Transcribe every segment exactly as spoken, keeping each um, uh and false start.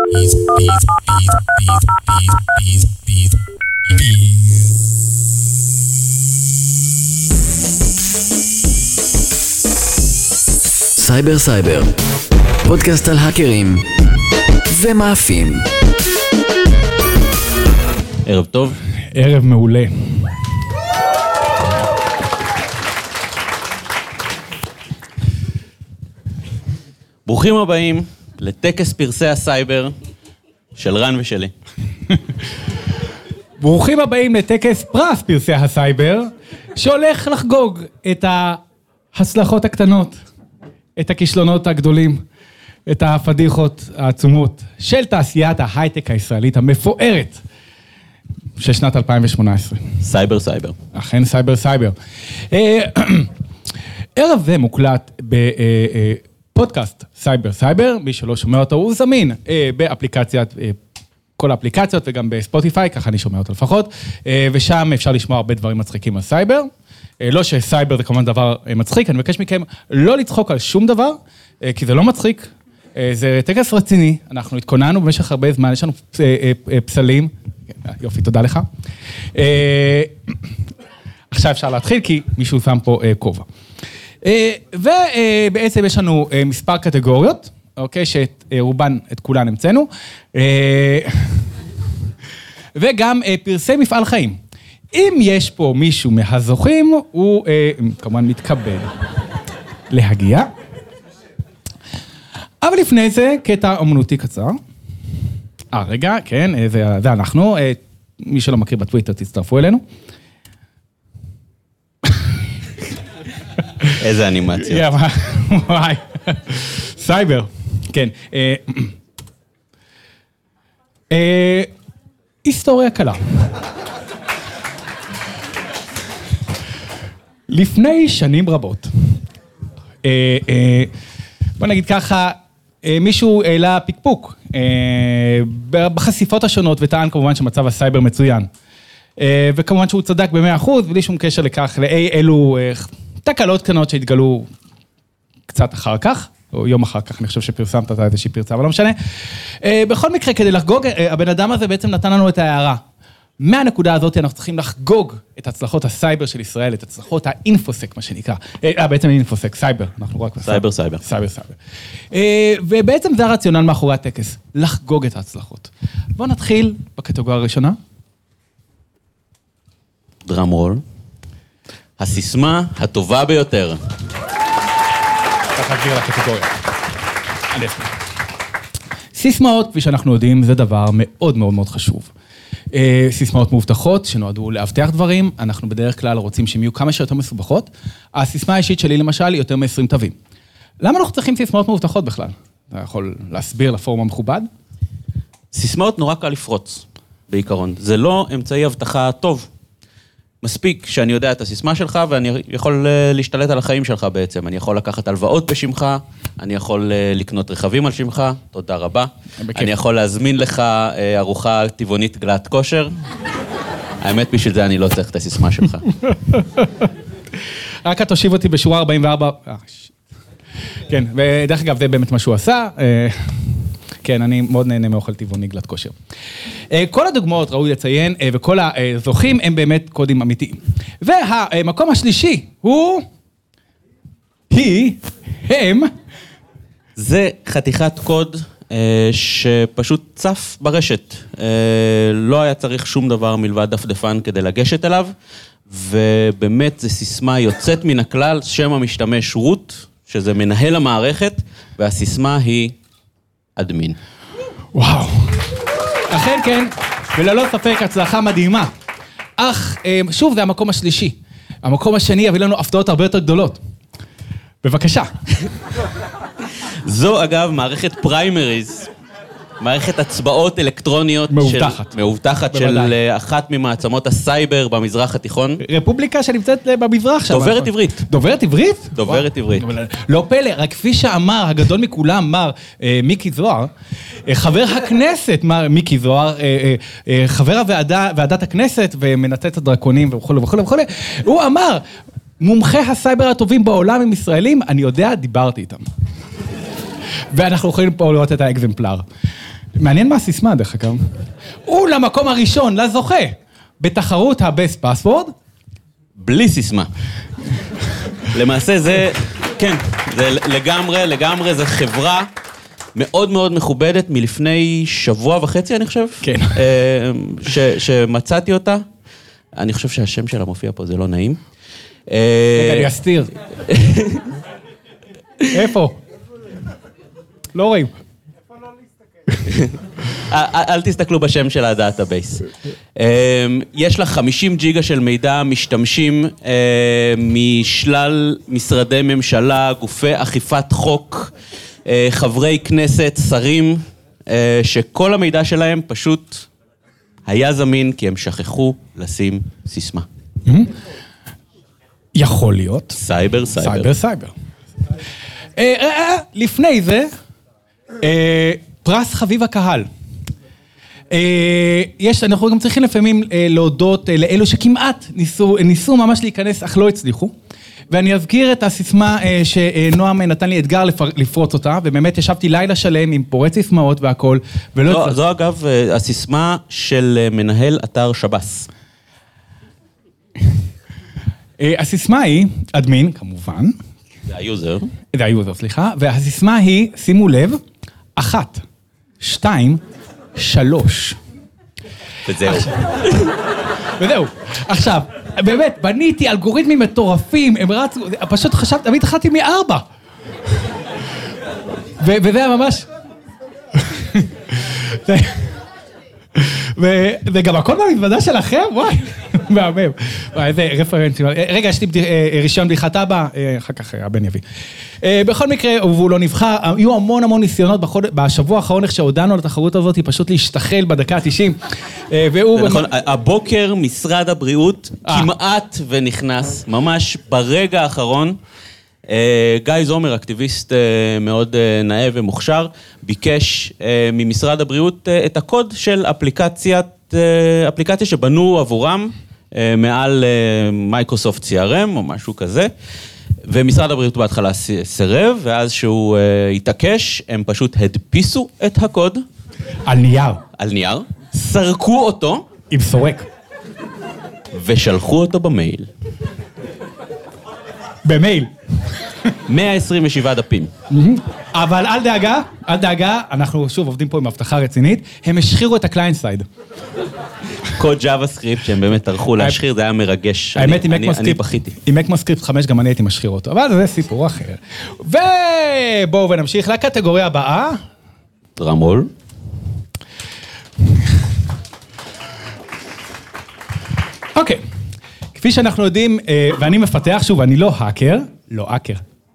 סייבר סייבר, פודקאסט על האקרים ומאפים. ערב טוב. ערב מעולה. ברוכים הבאים לטקס פרסי הסייבר של רן ושלי. ברוכים הבאים לטקס פרס פרסי הסייבר, שהולך לחגוג את ההצלחות הקטנות, את הכישלונות הגדולים, את הפדיחות העצומות של תעשיית ההייטק הישראלית המפוארת של שנת אלפיים ושמונה עשרה. סייבר סייבר. אכן סייבר סייבר. ערב זה מוקלט בפודקאסט סייבר סייבר, מי שלא שומע אותו הוא זמין באפליקציית, כל האפליקציות וגם בספוטיפיי, ככה אני שומע אותו לפחות, ושם אפשר לשמוע הרבה דברים מצחיקים על סייבר. לא שסייבר זה כמובן דבר מצחיק, אני מבקש מכם לא לצחוק על שום דבר, כי זה לא מצחיק, זה טקס רציני, אנחנו התכוננו במשך הרבה זמן, יש לנו פסלים, יופי, תודה לך. עכשיו אפשר להתחיל, כי מישהו שם פה כובע. ובעצם יש לנו מספר קטגוריות, אוקיי, שרובן, את כולן המצאנו, וגם פרסי מפעל חיים. אם יש פה מישהו מהזוכים, הוא כמובן מתכבד להגיע. אבל לפני זה, קטע אומנותי קצר. אה, רגע, כן, זה, זה אנחנו. מי שלא מכיר בטוויטר, תצטרפו אלינו. איזה אנימציות. וואי. סייבר. כן. היסטוריה קלה. לפני שנים רבות, בוא נגיד ככה, מישהו העלה פיקפוק בחשיפות השונות, וטען כמובן שמצב הסייבר מצוין. וכמובן שהוא צדק ב-מאה אחוז, בלי שום קשר לכך, לאילו תקלות קטנות שהתגלו קצת אחר כך, או יום אחר כך, אני חושב שפרסמת אותה איזושהי פרצה, אבל לא משנה. בכל מקרה, כדי לחגוג, הבן אדם הזה בעצם נתן לנו את ההערה. מהנקודה הזאת אנחנו צריכים לחגוג את הצלחות הסייבר של ישראל, את הצלחות האינפוסק, מה שנקרא. אה, בעצם אינפוסק, סייבר, אנחנו רק... סייבר, סייבר. סייבר, סייבר. ובעצם זה הרציונל מאחורי הטקס, לחגוג את ההצלחות. בואו נתחיל בקטגוריה הראשונה. דראם רול. הסיסמה הטובה ביותר. צריך להגדיר לקטגוריה. סיסמאות, כפי שאנחנו יודעים, זה דבר מאוד מאוד מאוד חשוב. סיסמאות מאובטחות שנועדו להבטח דברים, אנחנו בדרך כלל רוצים שהן יהיו כמה שיותר מסובכות. הסיסמה האישית שלי למשל היא יותר מ-עשרים תווים. למה אנחנו צריכים סיסמאות מאובטחות בכלל? אתה יכול להסביר לפורום המכובד? סיסמאות נורא קל לפרוץ, בעיקרון. זה לא אמצעי הבטחה טוב. מספיק שאני יודע את הסיסמה שלך, ואני יכול להשתלט על החיים שלך בעצם. אני יכול לקחת הלוואות בשמך, אני יכול לקנות רכבים על שמך, תודה רבה. בכיף. אני יכול להזמין לך ארוחה טבעונית גלת כושר. האמת, בשביל זה אני לא צריך את הסיסמה שלך. רק תושיב אותי בשורה ארבעים וארבע. כן, ודרך אגב, זה באמת מה שהוא עשה. כן, אני מאוד נהנה מאוכל טבעוני גלת כושר. כל הדוגמאות ראוי לציין, וכל הזוכים הם באמת קודים אמיתיים. והמקום השלישי הוא... היא, הם... זה חתיכת קוד שפשוט צף ברשת. לא היה צריך שום דבר מלבד דפדפן כדי לגשת אליו, ובאמת זו סיסמה יוצאת מן הכלל, שם המשתמש רוט, שזה מנהל המערכת, והסיסמה היא... אדמין. וואו. אכן כן, וללא ספק הצלחה מדהימה. אך, שוב, זה המקום השלישי. המקום השני יביא לנו הפתעות הרבה יותר גדולות. בבקשה. זו אגב מערכת פריימריז, מערכת הצבעות אלקטרוניות. מאובטחת. של, מאובטחת של אחת ממעצמות הסייבר במזרח התיכון. רפובליקה שנמצאת במזרח שם. דוברת עברית. דוברת עברית? דוברת עברית. לא פלא, רק כפי שאמר, הגדול מכולם, מר מיקי זוהר, חבר הכנסת, מר מיקי זוהר, חבר הוועדה, ועדת הכנסת, ומנתת הדרקונים וכו' וכו' וכו', הוא אמר, מומחי הסייבר הטובים בעולם הם ישראלים, אני יודע, דיברתי איתם. ואנחנו יכולים פה לראות את האקזמפלר. מעניין מה הסיסמה, דרך אגב. הוא למקום הראשון, לזוכה, בתחרות ה-Best Password. בלי סיסמה. למעשה זה, כן, זה לגמרי, לגמרי, זה חברה מאוד מאוד מכובדת מלפני שבוע וחצי, אני חושב. כן. ש, שמצאתי אותה. אני חושב שהשם שלה מופיע פה, זה לא נעים. רגע, אני אסתיר. איפה? לא רואים. אל תסתכלו בשם של הדאטאבייס. יש לה חמישים ג'יגה של מידע משתמשים משלל משרדי ממשלה, גופי אכיפת חוק, חברי כנסת, שרים, שכל המידע שלהם פשוט היה זמין כי הם שכחו לשים סיסמה. יכול להיות. סייבר, סייבר. סייבר, סייבר. לפני זה, פרס חביב הקהל. יש, אנחנו גם צריכים לפעמים להודות לאלו שכמעט ניסו, ניסו ממש להיכנס, אך לא הצליחו. ואני אזכיר את הסיסמה שנועם נתן לי אתגר לפרוץ אותה, ובאמת ישבתי לילה שלם עם פורץ סיסמאות והכל. זו, זו אגב הסיסמה של מנהל אתר שב"ס. הסיסמה היא, אדמין, כמובן. זה היוזר. זה היוזר, סליחה. והסיסמה היא, שימו לב, אחת, שתיים, שלוש. וזהו. וזהו. עכשיו, באמת, בניתי אלגוריתמים מטורפים, הם רצו, פשוט חשבתי, תמיד התחלתי מארבע. וזה היה ממש... וגם הכל במתוודה שלכם, וואי, מהמם. איזה רפרנסים. רגע, יש לי רישיון בדיחת אבא, אחר כך הבן יביא. בכל מקרה, והוא לא נבחר, היו המון המון ניסיונות בשבוע האחרון, איך שהודענו לתחרות הזאת, היא פשוט להשתחל בדקה ה-תשעים. נכון, הבוקר משרד הבריאות כמעט ונכנס, ממש ברגע האחרון, גיא זומר, אקטיביסט מאוד נאה ומוכשר, ביקש ממשרד הבריאות את הקוד של אפליקציית, אפליקציה שבנו עבורם מעל מייקרוסופט סי אר אם או משהו כזה, ומשרד הבריאות בהתחלה סירב, ואז שהוא התעקש, הם פשוט הדפיסו את הקוד. על נייר. על נייר, סרקו אותו. עם סורק. ושלחו אותו במייל. במייל. מאה עשרים ושבעה דפים. אבל אל דאגה, אל דאגה, אנחנו שוב עובדים פה עם הבטחה רצינית, הם השחירו את הקליינט סייד. קוד ג'אווה סקריפט שהם באמת טרחו להשחיר, זה היה מרגש. האמת, אני בכיתי. עם אקמוסקריפט חמש גם אני הייתי משחיר אותו, אבל זה סיפור אחר. ובואו ונמשיך לקטגוריה הבאה. דרמול. אוקיי. כפי שאנחנו יודעים, ואני מפתח, שוב, אני לא האקר, לא האקר.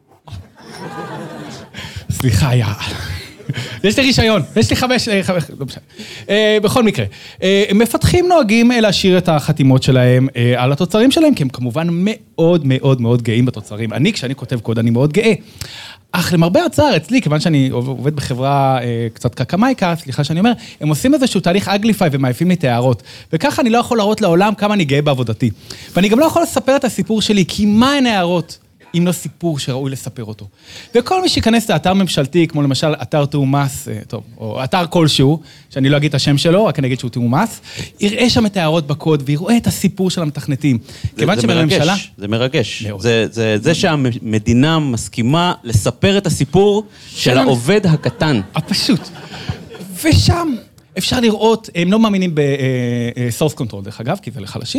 סליחה, יא. יש לי רישיון, יש לי חמש, חמש, לא משנה. בכל מקרה, מפתחים נוהגים להשאיר את החתימות שלהם על התוצרים שלהם, כי הם כמובן מאוד מאוד מאוד גאים בתוצרים. אני, כשאני כותב קוד, אני מאוד גאה. אך למרבה הצער, אצלי, כיוון שאני עובד בחברה קצת קקמייקה, סליחה שאני אומר, הם עושים איזשהו תהליך אגליפיי ומעיפים לי את הערות. וככה אני לא יכול להראות לעולם כמה אני גאה בעבודתי. ואני גם לא יכול לספר את הסיפור שלי, כי מה הן הערות? אם לא סיפור שראוי לספר אותו. וכל מי שיכנס לאתר ממשלתי, כמו למשל אתר תאומס, טוב, או אתר כלשהו, שאני לא אגיד את השם שלו, רק אני אגיד שהוא תאומס, יראה שם את הערות בקוד, ויראה את הסיפור של המתכנתים. זה, זה מרגש, זה מרגש. זה, זה, זה שהמדינה מסכימה לספר את הסיפור של העובד הקטן. הפשוט. ושם אפשר לראות, הם לא מאמינים ב-source control, דרך אגב, כי זה לחלשים.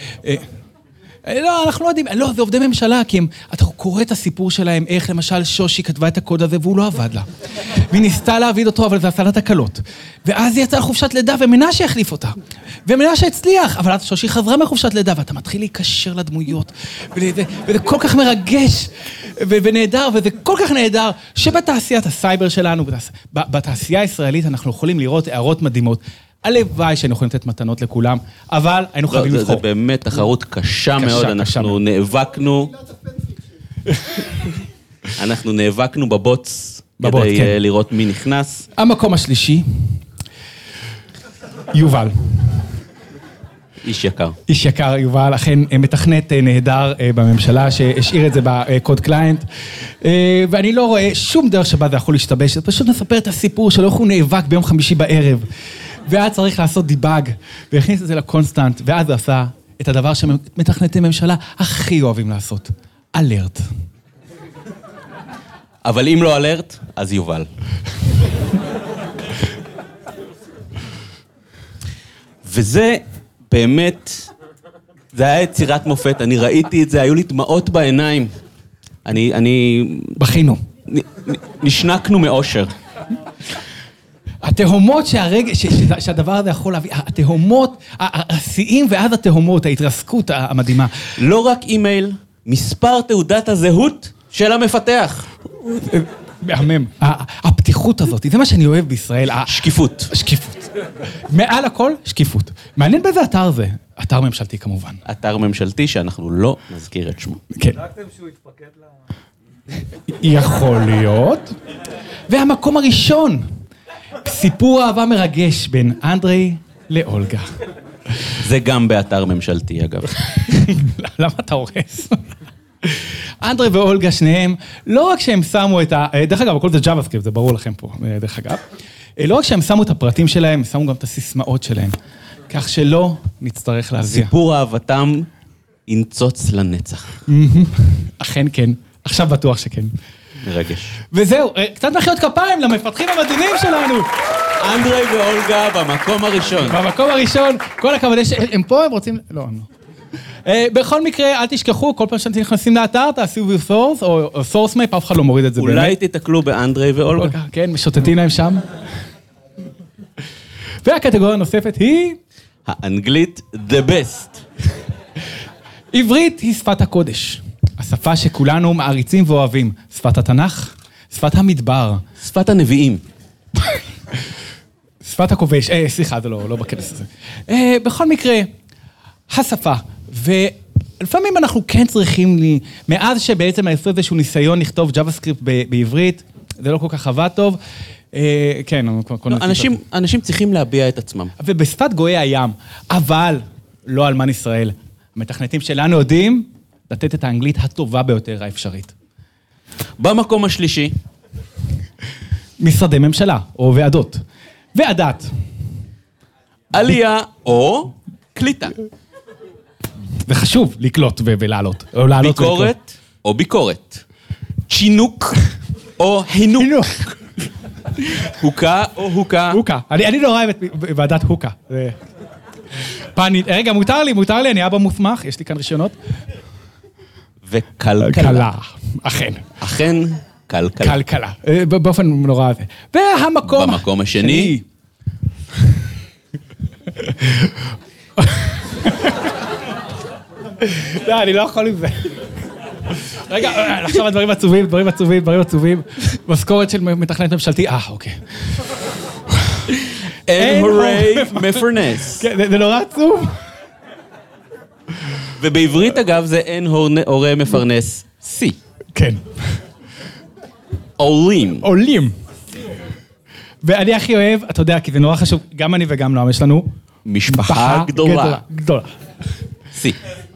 לא, אנחנו לא יודעים, לא, זה עובדי ממשלה, כי הם, אתה קורא את הסיפור שלהם, איך למשל שושי כתבה את הקוד הזה, והוא לא עבד לה. והיא ניסתה להעביד אותו, אבל זה עשה לה תקלות. ואז היא יצאה לחופשת לידה, ומנשה החליף אותה. ומנשה הצליח, אבל אז שושי חזרה מחופשת לידה, ואתה מתחיל להיקשר לדמויות, וזה, וזה כל כך מרגש, ו- ונהדר, וזה כל כך נהדר, שבתעשיית הסייבר שלנו, בתעשייה הישראלית, אנחנו יכולים לראות הערות מדהימות, הלוואי שהיינו יכולים לתת מתנות לכולם, אבל היינו חייבים לבחור. זה באמת תחרות קשה מאוד, אנחנו נאבקנו, אנחנו נאבקנו בבוץ, כדי לראות מי נכנס. המקום השלישי, יובל. איש יקר. איש יקר, יובל, אכן מתכנת נהדר בממשלה, שהשאיר את זה בקוד קליינט, ואני לא רואה שום דרך שבה זה יכול להשתבש, זה פשוט נספר את הסיפור שלו, איך הוא נאבק ביום חמישי בערב, ואז צריך לעשות דיבאג, והכניס את זה לקונסטנט, ואז הוא עשה את הדבר שמתכנתי ממשלה הכי אוהבים לעשות, אלרט. אבל אם לא אלרט, אז יובל. וזה באמת, זה היה יצירת מופת, אני ראיתי את זה, היו לי דמעות בעיניים. אני, אני... בכינו. נ, נשנקנו מאושר. התהומות שהרגע, ש, ש, שהדבר הזה יכול להביא, התהומות, השיאים ואז התהומות, ההתרסקות המדהימה. לא רק אימייל, מספר תעודת הזהות של המפתח. מהמם. הפתיחות הזאת, זה מה שאני אוהב בישראל. שקיפות. שקיפות. מעל הכל, שקיפות. מעניין באיזה אתר זה. אתר ממשלתי כמובן. אתר ממשלתי שאנחנו לא נזכיר את שמו. כן. בדקתם שהוא יתפקד ל... יכול להיות. והמקום הראשון, סיפור אהבה מרגש בין אנדרי לאולגה. זה גם באתר ממשלתי, אגב. למה אתה הורס? אנדרי ואולגה שניהם, לא רק שהם שמו את ה... דרך אגב, הכל זה JavaScript, זה ברור לכם פה, דרך אגב. לא רק שהם שמו את הפרטים שלהם, הם שמו גם את הסיסמאות שלהם. כך שלא נצטרך להזיע. סיפור אהבתם ינצוץ לנצח. אכן כן, עכשיו בטוח שכן. מרגש. וזהו, קצת מחיאות כפיים למפתחים המדהימים שלנו. אנדרי ואולגה במקום הראשון. במקום הראשון, כל הכבוד, הם פה, הם רוצים... לא, לא. בכל מקרה, אל תשכחו, כל פעם שאתם נכנסים לאתר, תעשו view source או source map, אף אחד לא מוריד את זה באמת. אולי תתקלו באנדרי ואולגה. כן, משוטטים להם שם. והקטגוריה הנוספת היא... האנגלית the best. עברית היא שפת הקודש. השפה שכולנו מעריצים ואוהבים. שפת התנ"ך, שפת המדבר. שפת הנביאים. שפת הכובש, אה, סליחה, זה לא, לא בכנס הזה. אה, בכל מקרה, השפה, ולפעמים אנחנו כן צריכים לי, מאז שבעצם עשו איזשהו ניסיון לכתוב JavaScript בעברית, זה לא כל כך עבד טוב, אה, כן. לא, אנשים, אנשים צריכים להביע את עצמם. ובשפת גויי הים, אבל לא אלמן ישראל. המתכנתים שלנו יודעים לתת את האנגלית הטובה ביותר האפשרית. במקום השלישי. משרדי ממשלה, או ועדות. ועדת. עלייה או קליטה. זה חשוב לקלוט ולעלות. ביקורת או ביקורת. צ'ינוק או הינוק. הוקה או הוקה. הוקה. אני לא אוהב את ועדת הוקה. רגע, מותר לי, מותר לי, אני אבא מוסמך, יש לי כאן רישיונות. וכלכלה. אכן. אכן, כלכלה. כלכלה. באופן נורא הזה. והמקום... במקום השני. לא, אני לא יכול עם זה. רגע, לחשוב על דברים עצובים, דברים עצובים, דברים עצובים. משכורת של מתכנת ממשלתי. אה, אוקיי. אין הורי מפרנס. כן, זה נורא עצוב. ובעברית, אגב, זה אין הורי מפרנס. סי. כן. עולים. עולים. ואני הכי אוהב, אתה יודע, כי זה נורא חשוב, גם אני וגם נועם, יש לנו... משפחה גדולה. גדולה. סי.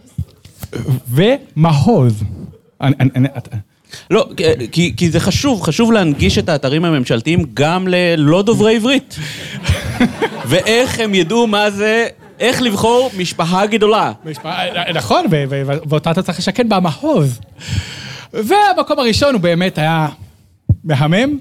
ומהוז. לא, כי, כי זה חשוב, חשוב להנגיש את האתרים הממשלתיים גם ללא דוברי עברית. ואיך הם ידעו מה זה, איך לבחור משפחה גדולה. נכון, ואותה אתה צריך לשכן במהוז. והמקום הראשון הוא באמת היה מהמם.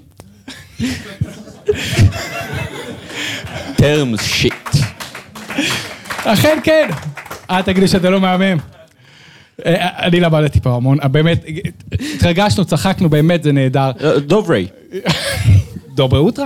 terms shit. אכן כן. אה, תגידו שזה לא מהמם. אני למדתי פה המון, באמת, התרגשנו, צחקנו, באמת, זה נהדר. דוברי. דוברי אוטרה.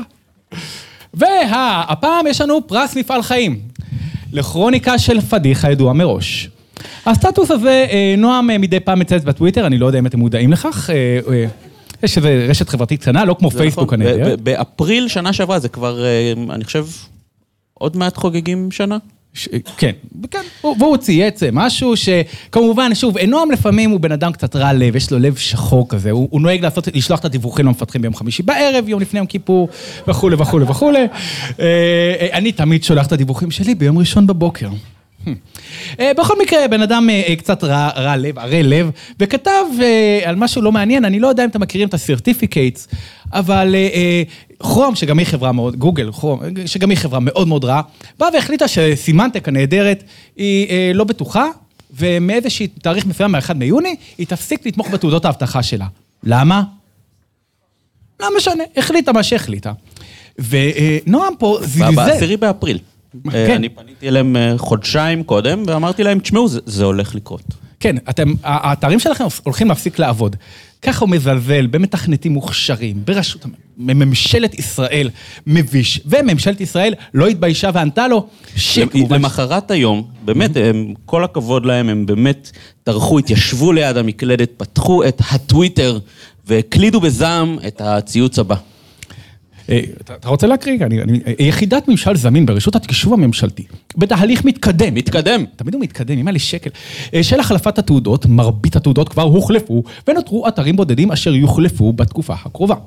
והפעם יש לנו פרס מפעל חיים, לכרוניקה של פדיחה ידועה מראש. הסטטוס הזה, נועם מדי פעם מצייץ בטוויטר, אני לא יודע אם אתם מודעים לכך, יש איזו רשת חברתית קטנה, לא כמו פייסבוק הנהדר. באפריל שנה שעברה, זה כבר, אני חושב, עוד מעט חוגגים שנה? כן, והוא צייץ משהו שכמובן, שוב, נועם לפעמים הוא בן אדם קצת רע לב, יש לו לב שחור כזה, הוא נוהג לעשות, לשלוח את הדיווחים למפתחים ביום חמישי בערב, יום לפני יום כיפור, וכו' וכו' וכו'. אני תמיד שולח את הדיווחים שלי ביום ראשון בבוקר. בכל מקרה, בן אדם קצת רע לב, הרי לב, וכתב על משהו לא מעניין, אני לא יודע אם אתם מכירים את הסרטיפיקייטס, אבל כרום, שגם היא חברה מאוד, גוגל, כרום, שגם היא חברה מאוד מאוד רעה, באה והחליטה שסימנטק הנהדרת היא לא בטוחה, ומאיזושהי תאריך מסוים מה-אחד מיוני, היא תפסיק לתמוך בתעודות ההבטחה שלה. למה? לא משנה, החליטה מה שהחליטה. ונועם פה זלזל. בעשירי באפריל. אני פניתי אליהם חודשיים קודם, ואמרתי להם, תשמעו, זה הולך לקרות. כן, אתם, האתרים שלכם הולכים להפסיק לעבוד. ככה הוא מזלזל במתכנתים מוכשרים, ברשות, ממשלת ישראל מביש, וממשלת ישראל לא התביישה וענתה לו, למחרת היום, באמת, כל הכבוד להם, הם באמת טרחו, התיישבו ליד המקלדת, פתחו את הטוויטר, והקלידו בזעם את הציוץ הבא. אתה רוצה להקריא? יחידת ממשל זמין ברשות התקשוב הממשלתי, בתהליך מתקדם. מתקדם. תמיד הוא מתקדם, עם לי שקל. של החלפת התעודות, מרבית התעודות כבר הוחלפו, ונותרו אתרים בודדים אשר יוחלפו בתקופה הקרובה.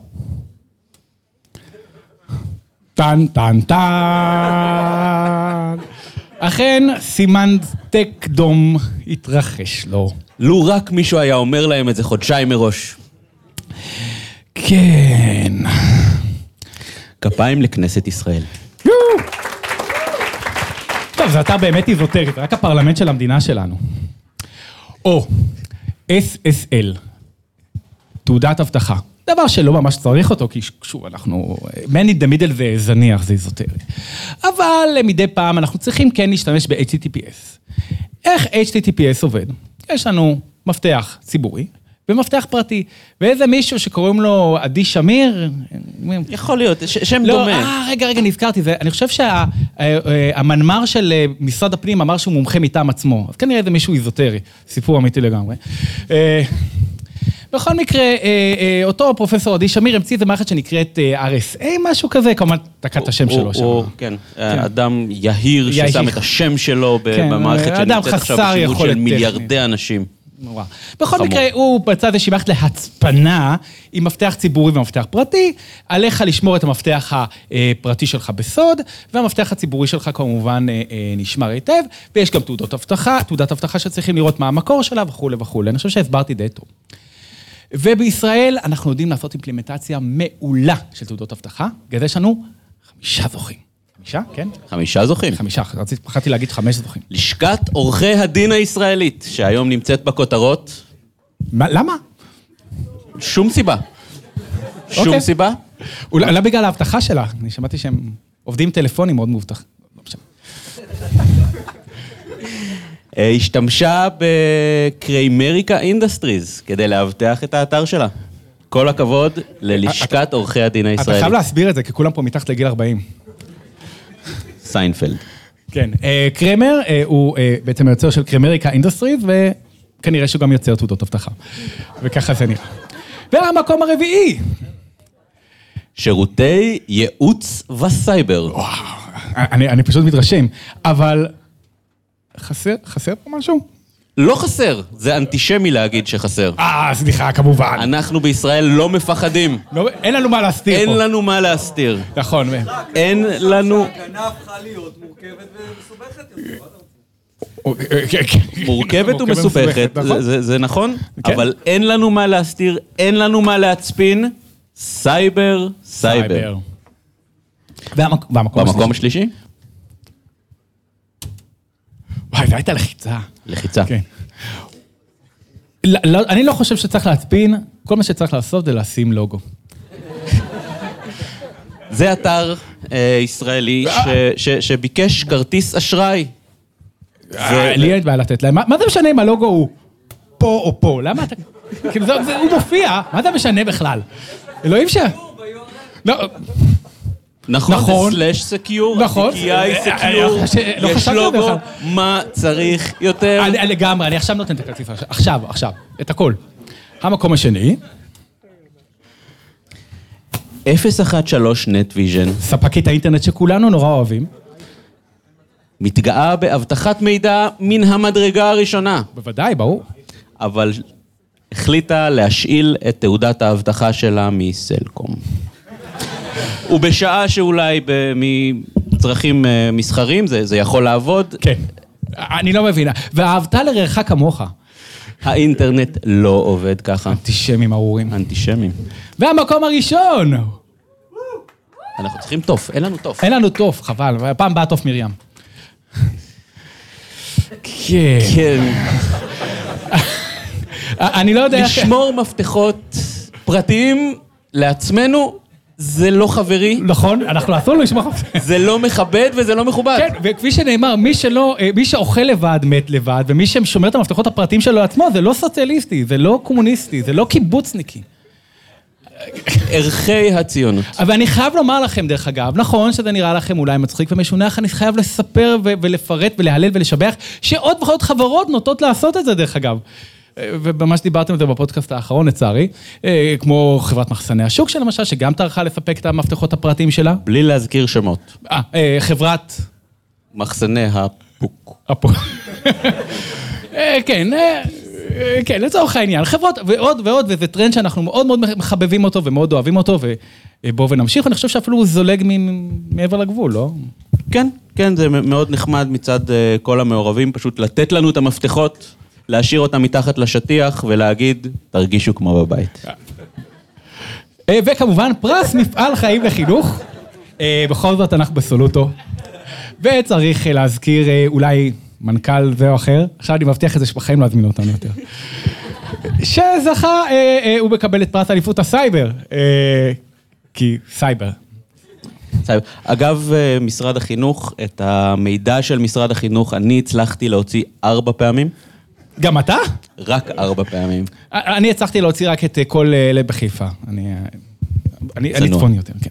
טן, טן, טן. אכן, סימנטק דום התרחש לו. לו רק מישהו היה אומר להם את זה חודשיים מראש. כן. כפיים לכנסת ישראל. טוב, זה אתר באמת איזוטרית, רק הפרלמנט של המדינה שלנו. או, אס אס אל, תעודת הבטחה. דבר שלא ממש צריך אותו, כי שוב, אנחנו, man in the middle זה זניח, זה איזוטרי. אבל מדי פעם אנחנו צריכים כן להשתמש ב-אייץ' טי טי פי אס. איך אייץ' טי טי פי אס עובד? יש לנו מפתח ציבורי, ומפתח פרטי, ואיזה מישהו שקוראים לו עדי שמיר, יכול להיות, שם לא, דומה. אה, רגע, רגע, נזכרתי, זה, אני חושב שהמנמ"ר של משרד הפנים אמר שהוא מומחה מטעם עצמו, אז כנראה זה מישהו איזוטרי, סיפור אמיתי לגמרי. בכל מקרה, אותו פרופסור עדי שמיר המציא איזה מערכת שנקראת אר אס איי, משהו כזה, כמובן תקע את השם שלו. הוא, כן, אדם יהיר ששם את השם שלו במערכת שנמצאת עכשיו בשימוש של מיליארדי אנשים. נורא. בכל מקרה, הוא בצד איזושהי מערכת להצפנה עם מפתח ציבורי ומפתח פרטי, עליך לשמור את המפתח הפרטי שלך בסוד, והמפתח הציבורי שלך כמובן נשמר היטב, ויש גם תעודות הבטחה, תעודת הבטחה שצריכים לראות מה המקור שלה וכו' וכו'. אני חושב שהסברתי די טוב. ובישראל אנחנו יודעים לעשות אימפלימנטציה מעולה של תעודות הבטחה, בגלל זה יש לנו חמישה זוכים. חמישה, כן? חמישה זוכים. חמישה, פחדתי להגיד חמש זוכים. לשכת עורכי הדין הישראלית, שהיום נמצאת בכותרות. מה, למה? שום סיבה. שום סיבה. אולי בגלל ההבטחה שלה, אני שמעתי שהם עובדים טלפונים מאוד מובטח. השתמשה בקריימריקה אינדסטריז, כדי להבטח את האתר שלה. כל הכבוד ללשכת עורכי הדין הישראלית. אתה חייב להסביר את זה, כי כולם פה מתחת לגיל ארבעים. סיינפלד. כן, קרמר הוא בעצם היוצר של קריימריקה אינדסטריז, וכנראה שהוא גם יוצר תעודות הבטחה. וככה זה נראה. והמקום הרביעי. שירותי ייעוץ וסייבר. אני, אני פשוט מתרשם, אבל חסר, חסר פה משהו? לא חסר, זה אנטישמי להגיד שחסר. אה, סליחה, כמובן. אנחנו בישראל לא מפחדים. לא, אין לנו מה להסתיר אין פה. אין לנו מה להסתיר. נכון. אין לנו... שהגנה הפכה להיות מורכבת ומסובכת. מורכבת ומסובכת, זה נכון, אבל אין לנו מה להסתיר, אין לנו מה להצפין, סייבר, סייבר. והמקום השלישי? וואי, זה הייתה לחיצה. לחיצה. כן. אני לא חושב שצריך להצפין, כל מה שצריך לעשות זה לשים לוגו. זה אתר ישראלי שביקש כרטיס אשראי. לי אין בעיה לתת להם. מה זה משנה אם הלוגו הוא פה או פה? למה אתה... הוא מופיע, מה זה משנה בכלל? אלוהים ש... נכון, סלש סקיור, התיקייה היא סקיור, יש לוגו, מה צריך יותר? לגמרי, אני עכשיו נותן את הכרטיס, עכשיו, עכשיו, את הכל. המקום השני. אפס אחת שלוש נט ויז'ן. ספקית האינטרנט שכולנו נורא אוהבים. מתגאה בהבטחת מידע מן המדרגה הראשונה. בוודאי, ברור. אבל החליטה להשאיל את תעודת ההבטחה שלה מסלקום. ובשעה שאולי מצרכים מסחרים, זה, זה יכול לעבוד. כן. אני לא מבינה. ואהבת לרעך כמוך. האינטרנט לא עובד ככה. אנטישמים ארורים. אנטישמים. והמקום הראשון. אנחנו צריכים תוף, אין לנו תוף. אין לנו תוף, חבל. פעם באה תוף מרים. כן. כן. אני לא יודע... לשמור מפתחות פרטיים לעצמנו, זה לא חברי. נכון, אנחנו אסור לו לשמור. זה לא מכבד וזה לא מכובד. כן, וכפי שנאמר, מי שלא, מי שאוכל לבד מת לבד, ומי ששומר את המפתחות הפרטיים שלו לעצמו, זה לא סוציאליסטי, זה לא קומוניסטי, זה לא קיבוצניקי. ערכי הציונות. אבל אני חייב לומר לכם, דרך אגב, נכון שזה נראה לכם אולי מצחיק ומשונח, אני חייב לספר ו- ולפרט ולהלל ולשבח, שעוד ועוד חברות נוטות לעשות את זה, דרך אגב. וממש דיברתם על זה בפודקאסט האחרון, לצערי, כמו חברת מחסני השוק שלמשל, שגם טרחה לספק את המפתחות הפרטיים שלה. בלי להזכיר שמות. אה, חברת... מחסני הפוק. הפוק. כן, כן, לצורך העניין. חברות ועוד ועוד, וזה טרנד שאנחנו מאוד מאוד מחבבים אותו ומאוד אוהבים אותו, ובואו ונמשיך, אני חושב שאפילו הוא זולג מעבר לגבול, לא? כן, כן, זה מאוד נחמד מצד כל המעורבים, פשוט לתת לנו את המפתחות, להשאיר אותם מתחת לשטיח ולהגיד, תרגישו כמו בבית. וכמובן, פרס מפעל חיים וחינוך. בכל זאת אנחנו בסולוטו. וצריך להזכיר אולי מנכ"ל זה או אחר. עכשיו אני מבטיח את זה שבחיים לא אזמינו אותנו יותר. שזכה, הוא מקבל את פרס אליפות הסייבר. כי סייבר. אגב, משרד החינוך, את המידע של משרד החינוך, אני הצלחתי להוציא ארבע פעמים. גם אתה? רק ארבע פעמים. אני הצלחתי להוציא רק את כל אלה בחיפה. אני, אני, אני צפון יותר, כן.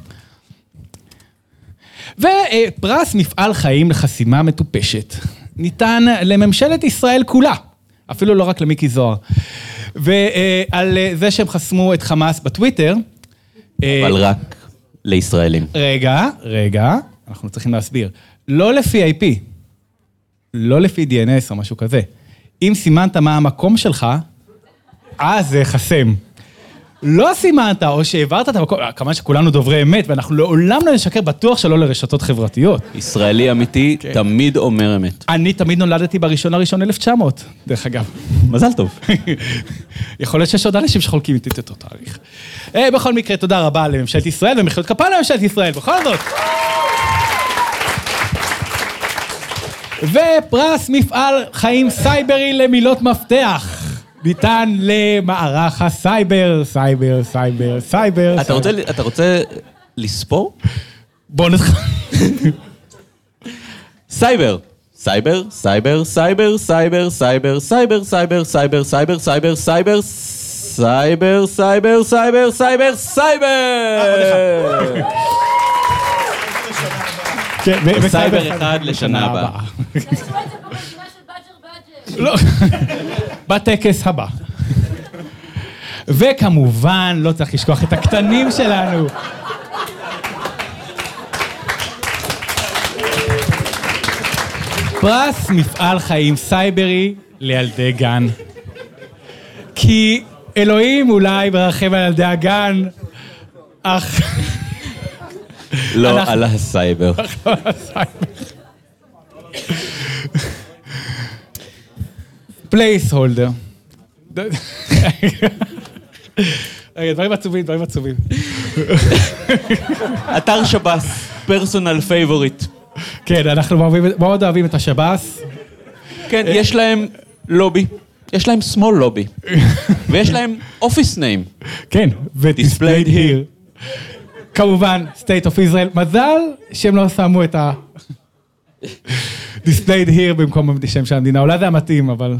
ופרס מפעל חיים לחסימה מטופשת. ניתן לממשלת ישראל כולה. אפילו לא רק למיקי זוהר. ועל זה שהם חסמו את חמאס בטוויטר. אבל רק לישראלים. רגע, רגע, אנחנו צריכים להסביר. לא לפי איי פי. לא לפי די אן אס או משהו כזה. אם סימנת מה המקום שלך, אז זה חסם. לא סימנת או שהעברת את המקום, כמובן שכולנו דוברי אמת, ואנחנו לעולם לא נשקר, בטוח שלא לרשתות חברתיות. ישראלי אמיתי תמיד אומר אמת. אני תמיד נולדתי בראשון הראשון אלף תשע מאות, דרך אגב. מזל טוב. יכול להיות שיש עוד אנשים שחולקים איתי את אותו תאריך. בכל מקרה, תודה רבה לממשלת ישראל, ומחיאות כפיים לממשלת ישראל, בכל זאת. ופרס מפעל חיים סייברי למילות מפתח. ניתן למערך הסייבר, סייבר, סייבר, סייבר. אתה רוצה, אתה רוצה לספור? בוא נתחיל. סייבר. סייבר, סייבר, סייבר, סייבר, סייבר, סייבר, סייבר, סייבר, סייבר, סייבר, סייבר, סייבר, סייבר, סייבר, סייבר, סייבר. סייבר אחד לשנה הבאה. לא, בטקס הבא. וכמובן, לא צריך לשכוח את הקטנים שלנו. פרס מפעל חיים סייברי לילדי גן. כי אלוהים אולי מרחם על ילדי הגן, אך... לא על הסייבר. לא על הסייבר. פלייס הולדר. רגע, דברים עצובים, דברים עצובים. אתר שב"ס, פרסונל פייבוריט. כן, אנחנו מאוד אוהבים את השב"ס. כן, יש להם לובי. יש להם small לובי. ויש להם אופיס ניים. כן, ו-displayed here. כמובן, state of Israel. מזל שהם לא שמו את ה... displayed here במקום שם של המדינה. אולי זה המתאים, אבל...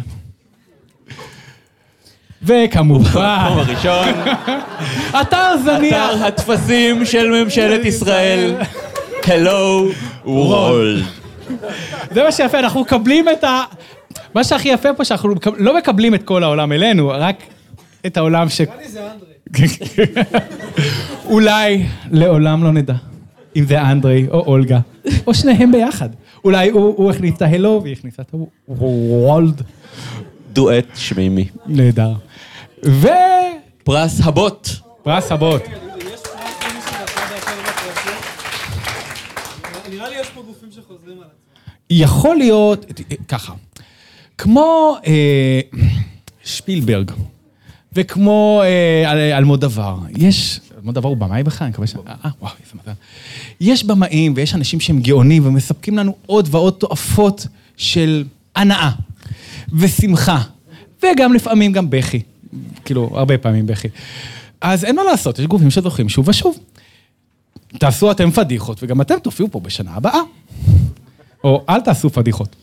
וכמובן... במקום הראשון... אתר זניח. אתר התפסים של ממשלת ישראל. Hello world. זה מה שיפה, אנחנו מקבלים את ה... מה שהכי יפה פה, שאנחנו לא מקבלים את כל העולם אלינו, רק את העולם ש... נראה לי זה אנדרי. אולי לעולם לא נדע, אם זה אנדרי או אולגה, או שניהם ביחד. אולי הוא הכניס את ההלו והיא הכניסה את הוולד. דואט שמימי. נהדר. ו... פרס הבוט. פרס הבוט. יש פרס למישהו בצד האחר בפרסים? נראה לי יש פה גופים שחוזרים על עצמם. יכול להיות, ככה, כמו אה, שפילברג, וכמו אה, אלמודובר, יש, אלמודובר הוא במאי בכלל, אני מקווה ש... אה, וואו, איזה מזל. יש במאים ויש אנשים שהם גאונים ומספקים לנו עוד ועוד תועפות של הנאה ושמחה, וגם לפעמים גם בכי, כאילו, הרבה פעמים בכי. אז אין מה לעשות, יש גופים שזוכים שוב ושוב. תעשו אתם פדיחות, וגם אתם תופיעו פה בשנה הבאה. או אל תעשו פדיחות.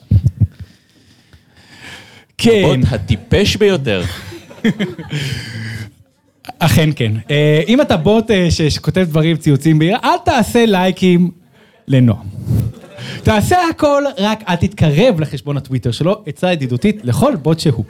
כן. הבוט הטיפש ביותר. אכן כן. אם אתה בוט שכותב דברים ציוצים בעיר, אל תעשה לייקים לנועם. תעשה הכל, רק אל תתקרב לחשבון הטוויטר שלו, עצה ידידותית לכל בוט שהוא.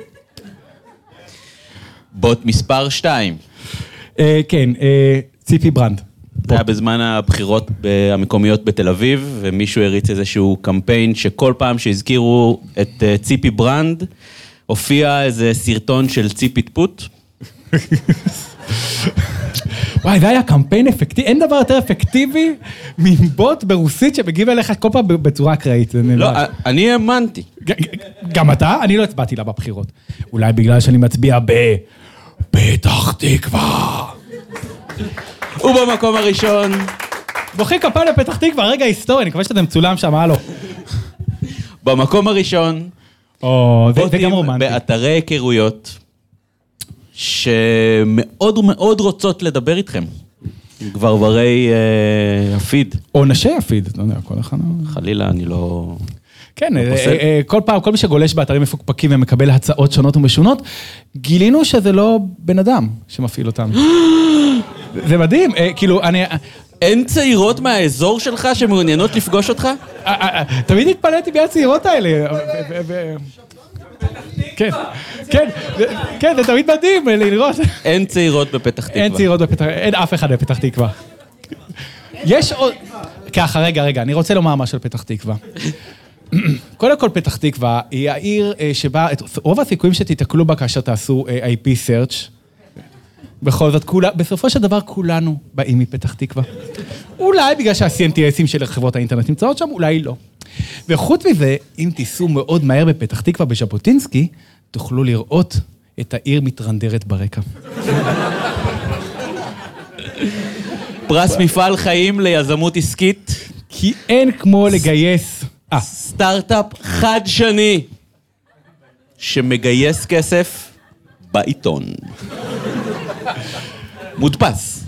בוט מספר שתיים. כן, ציפי ברנד. זה היה בזמן הבחירות המקומיות בתל אביב, ומישהו הריץ איזשהו קמפיין שכל פעם שהזכירו את ציפי ברנד, הופיע איזה סרטון של ציפי טפוט. וואי, זה היה קמפיין אפקטיבי, אין דבר יותר אפקטיבי מבוט ברוסית שמגיב אליך כל פעם בצורה אקראית. לא, אני האמנתי. גם אתה? אני לא הצבעתי לה בבחירות. אולי בגלל שאני מצביע בפתח תקווה. ובמקום הראשון... בוחרים כפיים לפתח תקווה, רגע היסטורי, אני מקווה שאתה מצולם שם, הלו. במקום הראשון... או, זה גם רומנטי. באתרי היכרויות, שמאוד ומאוד רוצות לדבר איתכם. גברברי הפיד. או נשי הפיד, לא יודע, כל אחד... חלילה, אני לא... כן, כל פעם, כל מי שגולש באתרים מפוקפקים ומקבל הצעות שונות ומשונות, גילינו שזה לא בן אדם שמפעיל אותם. זה מדהים, כאילו, אני... אין צעירות מהאזור שלך שמעוניינות לפגוש אותך? תמיד התפלאתי בי הצעירות האלה. כן, כן, כן, זה תמיד מדהים לראות. אין צעירות בפתח תקווה. אין צעירות בפתח תקווה, אין אף אחד בפתח תקווה. יש עוד... ככה, רגע, רגע, אני רוצה לומר משהו על פתח תקווה. קודם כל פתח תקווה היא העיר שבה, רוב הסיכויים שתתקלו בה כאשר תעשו איי פי search, בכל זאת, בסופו של דבר כולנו באים מפתח תקווה. אולי בגלל שה-סי אן טי אסים של חברות האינטרנט נמצאות שם, אולי לא. וחוץ מזה, אם תיסעו מאוד מהר בפתח תקווה בז'בוטינסקי, תוכלו לראות את העיר מתרנדרת ברקע. פרס מפעל חיים ליזמות עסקית. כי אין כמו לגייס... סטארט-אפ חדשני שמגייס כסף בעיתון. מודפס.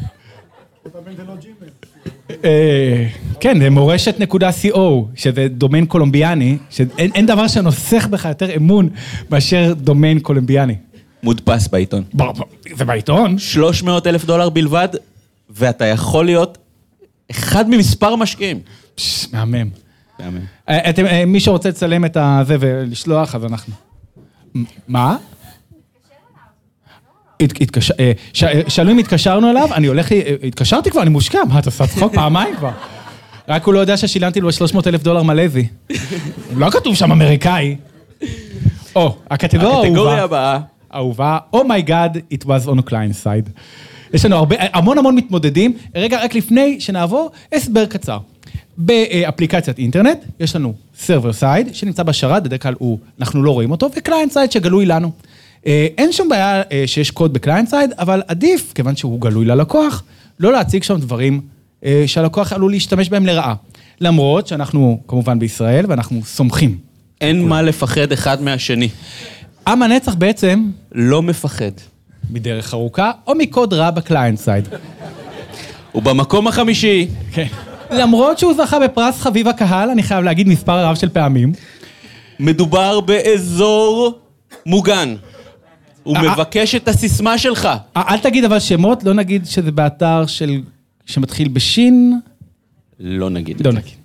כן, זה מורשת נקודה סי או, שזה דומיין קולומביאני, שאין דבר שנוסח בך יותר אמון מאשר דומיין קולומביאני. מודפס בעיתון. זה בעיתון? שלוש מאות אלף דולר בלבד, ואתה יכול להיות אחד ממספר משקיעים. מהמם. מהמם. מי שרוצה לצלם את זה ולשלוח, אז אנחנו. מה? שאלו אם התקשרנו אליו, אני הולך, התקשרתי כבר, אני מושקע, מה, אתה עושה צחוק פעמיים כבר? רק הוא לא יודע ששילמתי לו שלוש מאות אלף דולר מלזי. לא כתוב שם אמריקאי. או, הקטגוריה האהובה. הקטגוריה הבאה. אהובה, Oh my God, it was on a client side. יש לנו הרבה, המון המון מתמודדים. רגע, רק לפני שנעבור, הסבר קצר. באפליקציית אינטרנט, יש לנו סרבר סייד, שנמצא בשרת, בדרך כלל הוא, אנחנו לא רואים אותו, וקליינט סייד שגלוי לנו. אין שום בעיה שיש קוד בקליינט סייד, אבל עדיף, כיוון שהוא גלוי ללקוח, לא להציג שם דברים שהלקוח עלול להשתמש בהם לרעה. למרות שאנחנו כמובן בישראל, ואנחנו סומכים. אין מה לפחד אחד מהשני. עם הנצח בעצם... לא מפחד. מדרך ארוכה, או מקוד רע בקליינט סייד. ובמקום החמישי... כן. למרות שהוא זכה בפרס חביב הקהל, אני חייב להגיד מספר רב של פעמים. מדובר באזור מוגן. הוא מבקש את הסיסמה שלך. אל תגיד אבל שמות, לא נגיד שזה באתר של... שמתחיל בשין. לא נגיד. לא נגיד.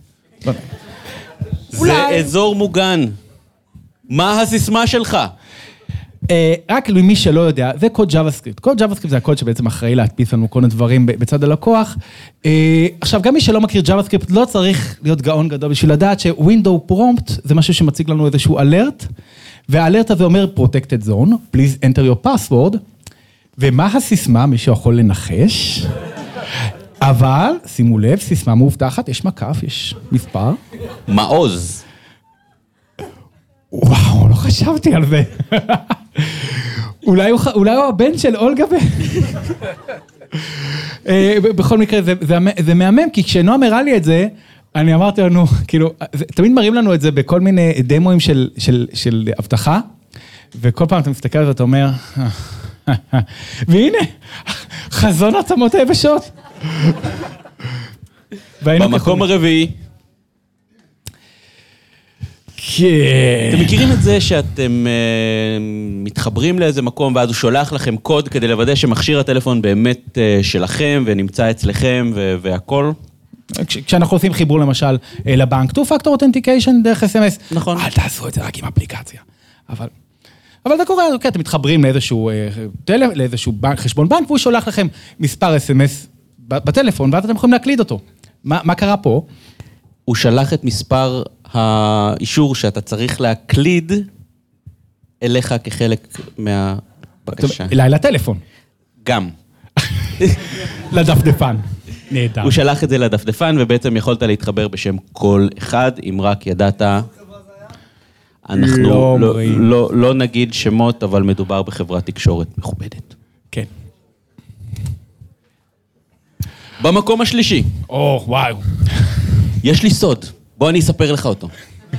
זה אזור מוגן. מה הסיסמה שלך? רק למי שלא יודע, זה קוד JavaScript. קוד JavaScript זה הקוד שבעצם אחראי להדפיס לנו כל הדברים בצד הלקוח. עכשיו, גם מי שלא מכיר JavaScript לא צריך להיות גאון גדול בשביל לדעת ש-Window Prompt זה משהו שמציג לנו איזשהו אלרט, והאלרט הזה אומר Protected Zone, please enter your password, ומה הסיסמה? מישהו יכול לנחש, אבל שימו לב, סיסמה מאובטחת, יש מקף, יש מספר. מעוז. וואו, לא חשבתי על זה. אולי הוא, אולי הוא הבן של אולגה ב... בכל מקרה, זה, זה, זה מהמם, כי כשנועם הראה לי את זה, אני אמרתי לנו, כאילו, תמיד מראים לנו את זה בכל מיני דמוים של, של, של הבטחה, וכל פעם אתה מסתכל על זה ואתה אומר, והנה, חזון עצמות היבשות. במקום הרביעי. כן. אתם מכירים את זה שאתם מתחברים לאיזה מקום, ואז הוא שולח לכם קוד כדי לוודא שמכשיר הטלפון באמת שלכם, ונמצא אצלכם והכל? כשאנחנו עושים חיבור למשל לבנק, two-factor authentication דרך אס אם אס. נכון. אל תעשו את זה רק עם אפליקציה. אבל... אבל זה קורה, אוקיי, אתם מתחברים לאיזשהו, לאיזשהו בנק, חשבון בנק, והוא שולח לכם מספר אס אם אס בטלפון, ואז אתם יכולים להקליד אותו. מה, מה קרה פה? הוא שלח את מספר האישור שאתה צריך להקליד אליך כחלק מהבקשה. אליי לטלפון. גם. לדפדפן. נהדר. הוא שלח את זה לדפדפן, ובעצם יכולת להתחבר בשם כל אחד, אם רק ידעת... אנחנו לא, לא, לא, לא נגיד שמות, אבל מדובר בחברת תקשורת מכובדת. כן. במקום השלישי. או, וואו. יש לי סוד. בוא אני אספר לך אותו.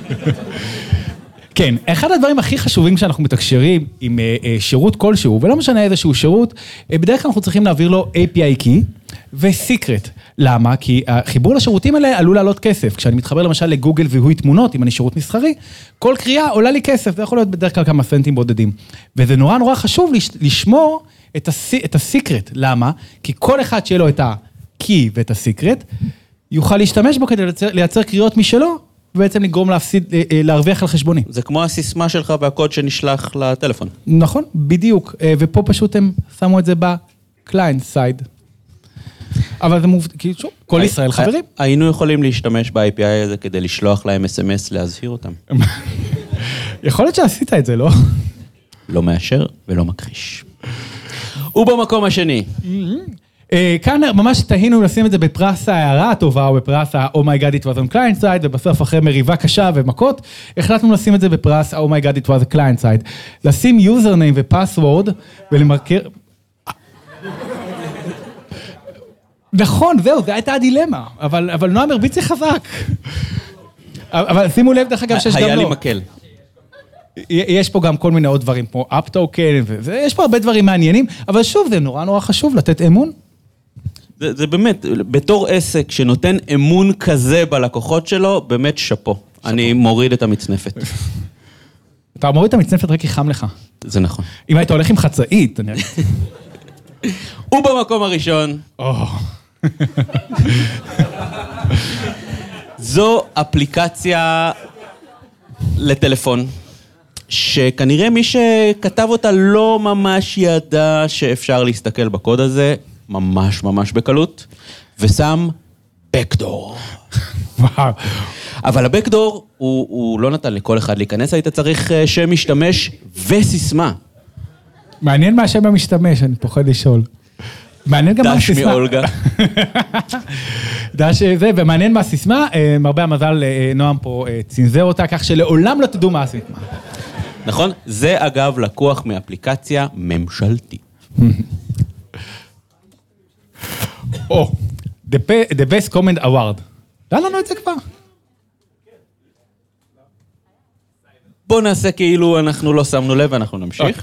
כן, אחד הדברים הכי חשובים כשאנחנו מתקשרים עם שירות כלשהו, ולא משנה איזשהו שירות, בדרך כלל אנחנו צריכים להעביר לו איי פי איי Key ו-Secret. למה? כי החיבור לשירותים האלה עלול לעלות כסף. כשאני מתחבר למשל לגוגל והוא תמונות, אם אני שירות מסחרי, כל קריאה עולה לי כסף, זה יכול להיות בדרך כלל כמה סנטים בודדים. וזה נורא נורא חשוב לשמור את ה-Secret. למה? כי כל אחד שיהיה לו את ה-Key ואת ה-Secret, יוכל להשתמש בו כדי לייצר, לייצר קריאות משלו, ובעצם לגרום להפסיד, להרוויח על חשבוני. זה כמו הסיסמה שלך והקוד שנשלח לטלפון. נכון, בדיוק. ופה פשוט הם שמו את זה בקליינט סייד. אבל זה מובד, כי שוב, כל ישראל חברים. היינו יכולים להשתמש ב-איי פי איי הזה כדי לשלוח להם אס אם אס להזהיר אותם. יכול להיות שעשית את זה, לא? לא מאשר ולא מכחיש. ובמקום השני. כאן ממש תהינו לשים את זה בפרס ההערה הטובה, או בפרס ה-Oh my God it was on client side, ובסוף אחרי מריבה קשה ומכות, החלטנו לשים את זה בפרס ה-Oh my God it was a client side. לשים username ופסוורד, ולמרכר... נכון, זהו, זו הייתה הדילמה, אבל, אבל נועם הרביץ לי חזק. אבל שימו לב דרך אגב שיש גם לא. היה לי מקל. יש פה גם כל מיני עוד דברים, כמו אפ-טוקן, ויש פה הרבה דברים מעניינים, אבל שוב, זה נורא נורא חשוב לתת אמון. זה, זה באמת, בתור עסק שנותן אמון כזה בלקוחות שלו, באמת שפו. אני מוריד את המצנפת. אתה מוריד את המצנפת רק כי חם לך. זה נכון. אם היית הולך עם חצאית, אני... ובמקום הראשון, זו אפליקציה לטלפון, שכנראה מי שכתב אותה לא ממש ידע שאפשר להסתכל בקוד הזה, ממש ממש בקלות, ושם בקדור. וואו. אבל הבקדור הוא, הוא לא נתן לכל אחד להיכנס, היית צריך שם משתמש וסיסמה. מעניין מה השם המשתמש, אני פוחד לשאול. מעניין גם מה הסיסמה. דש מאולגה. דש זה, ומעניין מה הסיסמה, מרבה המזל נועם פה צנזר אותה, כך שלעולם לא תדעו מה הסיסמה. נכון? זה אגב לקוח מאפליקציה ממשלתית. או, the best comment award. לא לנו את זה כבר. בוא נעשה כאילו אנחנו לא שמנו לב, אנחנו נמשיך.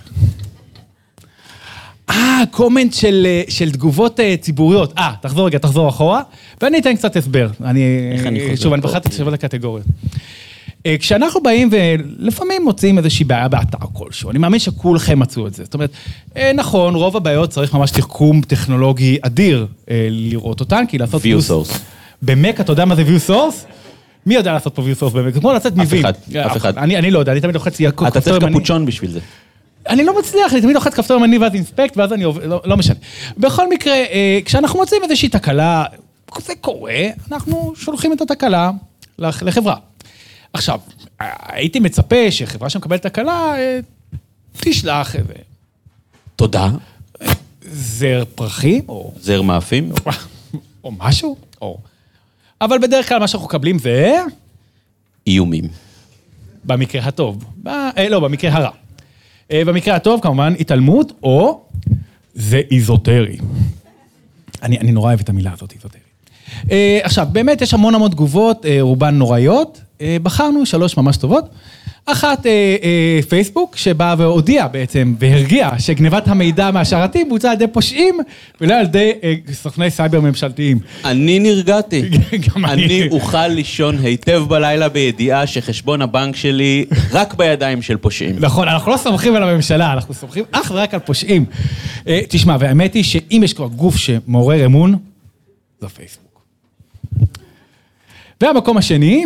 אה, קומנט של, של תגובות ציבוריות. אה, תחזור רגע, תחזור אחורה, ואני אתן קצת הסבר. אני, שוב, אני בחרתי לשבת לקטגוריות. כשאנחנו באים ולפעמים מוצאים איזושהי בעיה באתר כלשהו, אני מאמין שכולכם מצאו את זה. זאת אומרת, נכון, רוב הבעיות צריך ממש תחכום טכנולוגי אדיר לראות אותן, כי לעשות... view source. במק, אתה יודע מה זה view source? מי יודע לעשות פה view source במק? כמו לצאת מבין. אף אחד, אף אחד. אני, אני לא יודע, אני תמיד לוחץ... אתה צריך קפוצ'ון בשביל זה. אני לא מצליח, אני תמיד לוחץ כפתור ימני ואז אינספקט, ואז אני עובר, לא, לא משנה. בכל מקרה, כשאנחנו מוצאים איזושהי תקלה, זה קורה, אנחנו שולחים את התקלה לחברה. עכשיו, הייתי מצפה שחברה שמקבלת תקלה, תשלח איזה... תודה. זר פרחים, או... זר מאפים. או משהו, או... אבל בדרך כלל מה שאנחנו מקבלים זה... איומים. במקרה הטוב. ב... אה, לא, במקרה הרע. אה, במקרה הטוב, כמובן, התעלמות, או זה איזוטרי. אני, אני נורא אוהב את המילה הזאת, איזוטרי. אה, עכשיו, באמת יש המון המון תגובות, אה, רובן נוראיות. אה, בחרנו שלוש ממש טובות. אחת אה, אה, פייסבוק, שבאה והודיעה בעצם, והרגיעה, שגנבת המידע מהשרתים בוצעה על ידי פושעים, ולא על ידי אה, סוכני סייבר ממשלתיים. אני נרגעתי. גם אני. אני אוכל לישון היטב בלילה בידיעה שחשבון הבנק שלי רק בידיים של פושעים. נכון, אנחנו לא סומכים על הממשלה, אנחנו סומכים אך ורק על פושעים. אה, תשמע, והאמת היא שאם יש כבר גוף שמעורר אמון, זה פייסבוק. והמקום השני,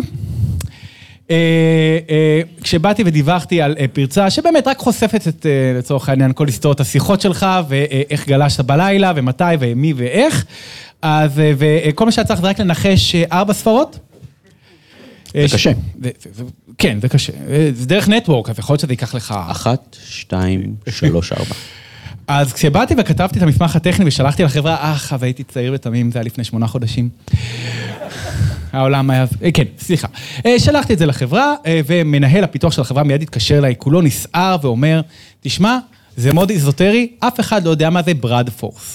כשבאתי ודיווחתי על פרצה, שבאמת רק חושפת את, לצורך העניין, כל היסטוריות השיחות שלך, ואיך גלשת בלילה, ומתי, ומי, ואיך, אז, וכל מה שהיה צריך זה רק לנחש ארבע ספרות. זה קשה. כן, זה קשה. זה דרך נטוורק, אז יכול להיות שזה ייקח לך... אחת, שתיים, שלוש, ארבע. אז כשבאתי וכתבתי את המסמך הטכני ושלחתי לחברה, אך, והייתי צעיר ותמים, זה היה לפני שמונה חודשים. העולם היה... כן, סליחה. שלחתי את זה לחברה, ומנהל הפיתוח של החברה מיד התקשר אליי, כולו נסער ואומר, תשמע, זה מאוד איזוטרי, אף אחד לא יודע מה זה ברד פורס.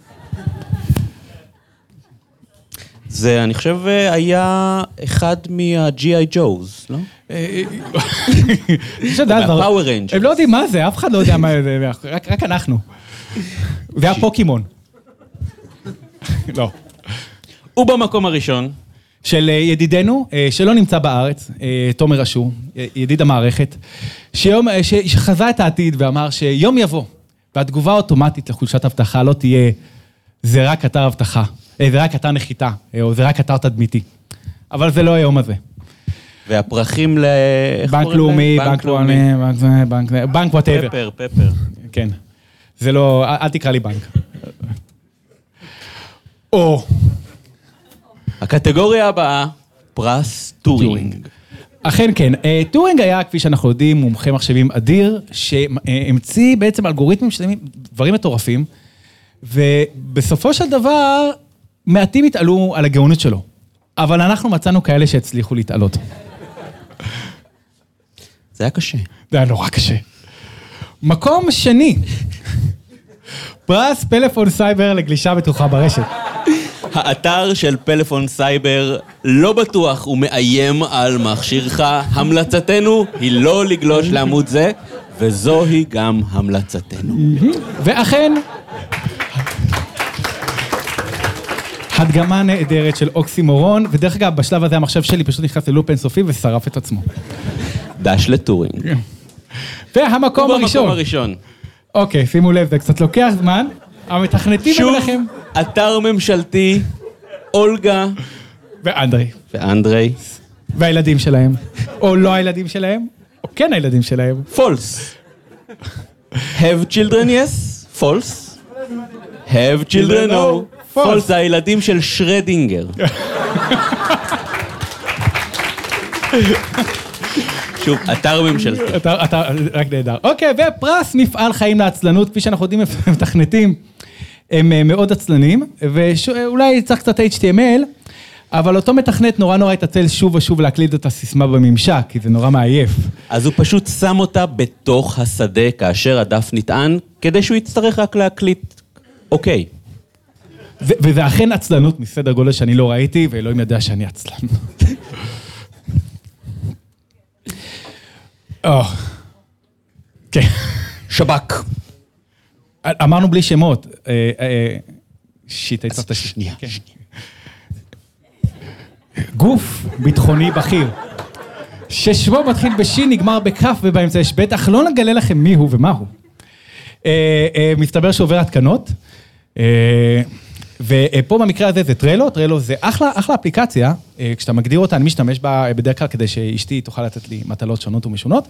זה, אני חושב, היה אחד מה-ג'י איי ג'וז, לא? מהפאוור ריינג'רס. הם לא יודעים מה זה, אף אחד לא יודע מה זה, רק אנחנו. זה היה פוקימון. לא. ובמקום הראשון, של ידידנו, שלא נמצא בארץ, תומר אשור, ידיד המערכת, שיום, שחזה את העתיד ואמר שיום יבוא, והתגובה האוטומטית לחולשת הבטחה לא תהיה, זה רק אתר הבטחה, זה רק אתר נחיתה, או זה רק אתר תדמיתי. אבל זה לא היום הזה. והפרחים ל... בנק לאומי, בנק לאומי, בנק וואטאבר. פפר, פפר. כן. זה לא, אל תקרא לי בנק. או... הקטגוריה הבאה, פרס טורינג. אכן כן, טורינג היה, כפי שאנחנו יודעים, מומחה מחשבים אדיר, שהמציא בעצם אלגוריתמים שלמים, דברים מטורפים, ובסופו של דבר, מעטים התעלו על הגאונות שלו. אבל אנחנו מצאנו כאלה שהצליחו להתעלות. זה היה קשה. זה היה נורא קשה. מקום שני, פרס פלאפון סייבר לגלישה בטוחה ברשת. האתר של פלאפון סייבר לא בטוח ומאיים על מכשירך. המלצתנו היא לא לגלוש לעמוד זה, וזוהי גם המלצתנו. ואכן, הדגמה נהדרת של אוקסימורון, ודרך אגב, בשלב הזה המחשב שלי פשוט נכנס ללופ אינסופי ושרף את עצמו. דש לטורינג. והמקום הראשון. ובמקום הראשון. אוקיי, שימו לב, זה קצת לוקח זמן. המתכנתים שוב, לכם. אתר ממשלתי, אולגה. ואנדרי. ואנדרי. והילדים שלהם. או לא הילדים שלהם, או כן הילדים שלהם. פולס. Have children yes, false. Have children no, false. זה הילדים של שרדינגר. שוב, אתר ממשלתי. אתר, אתר, רק נהדר. אוקיי, ופרס מפעל חיים לעצלנות, כפי שאנחנו יודעים, מתכנתים, הם מאוד עצלנים, ואולי צריך קצת אייץ' טי אם אל, אבל אותו מתכנת נורא נורא התעצל שוב ושוב להקליד את הסיסמה בממשק, כי זה נורא מעייף. אז הוא פשוט שם אותה בתוך השדה כאשר הדף נטען, כדי שהוא יצטרך רק להקליט, אוקיי. ו- וזה אכן עצלנות מסדר גודל שאני לא ראיתי, ואלוהים יודע שאני עצלן. כן. שבק. אמרנו בלי שמות. שיט, הייתה את השנייה. גוף ביטחוני בכיר, ששמו מתחיל בשי, נגמר בכף ובאמצע יש בית, אך לא נגלה לכם מי הוא ומה הוא. מסתבר שעובר התקנות, ופה במקרה הזה זה טרלו, טרלו זה אחלה, אחלה אפליקציה, כשאתה מגדיר אותה, אני משתמש בה בדרך כלל כדי שאשתי תוכל לתת לי מטלות שונות ומשונות,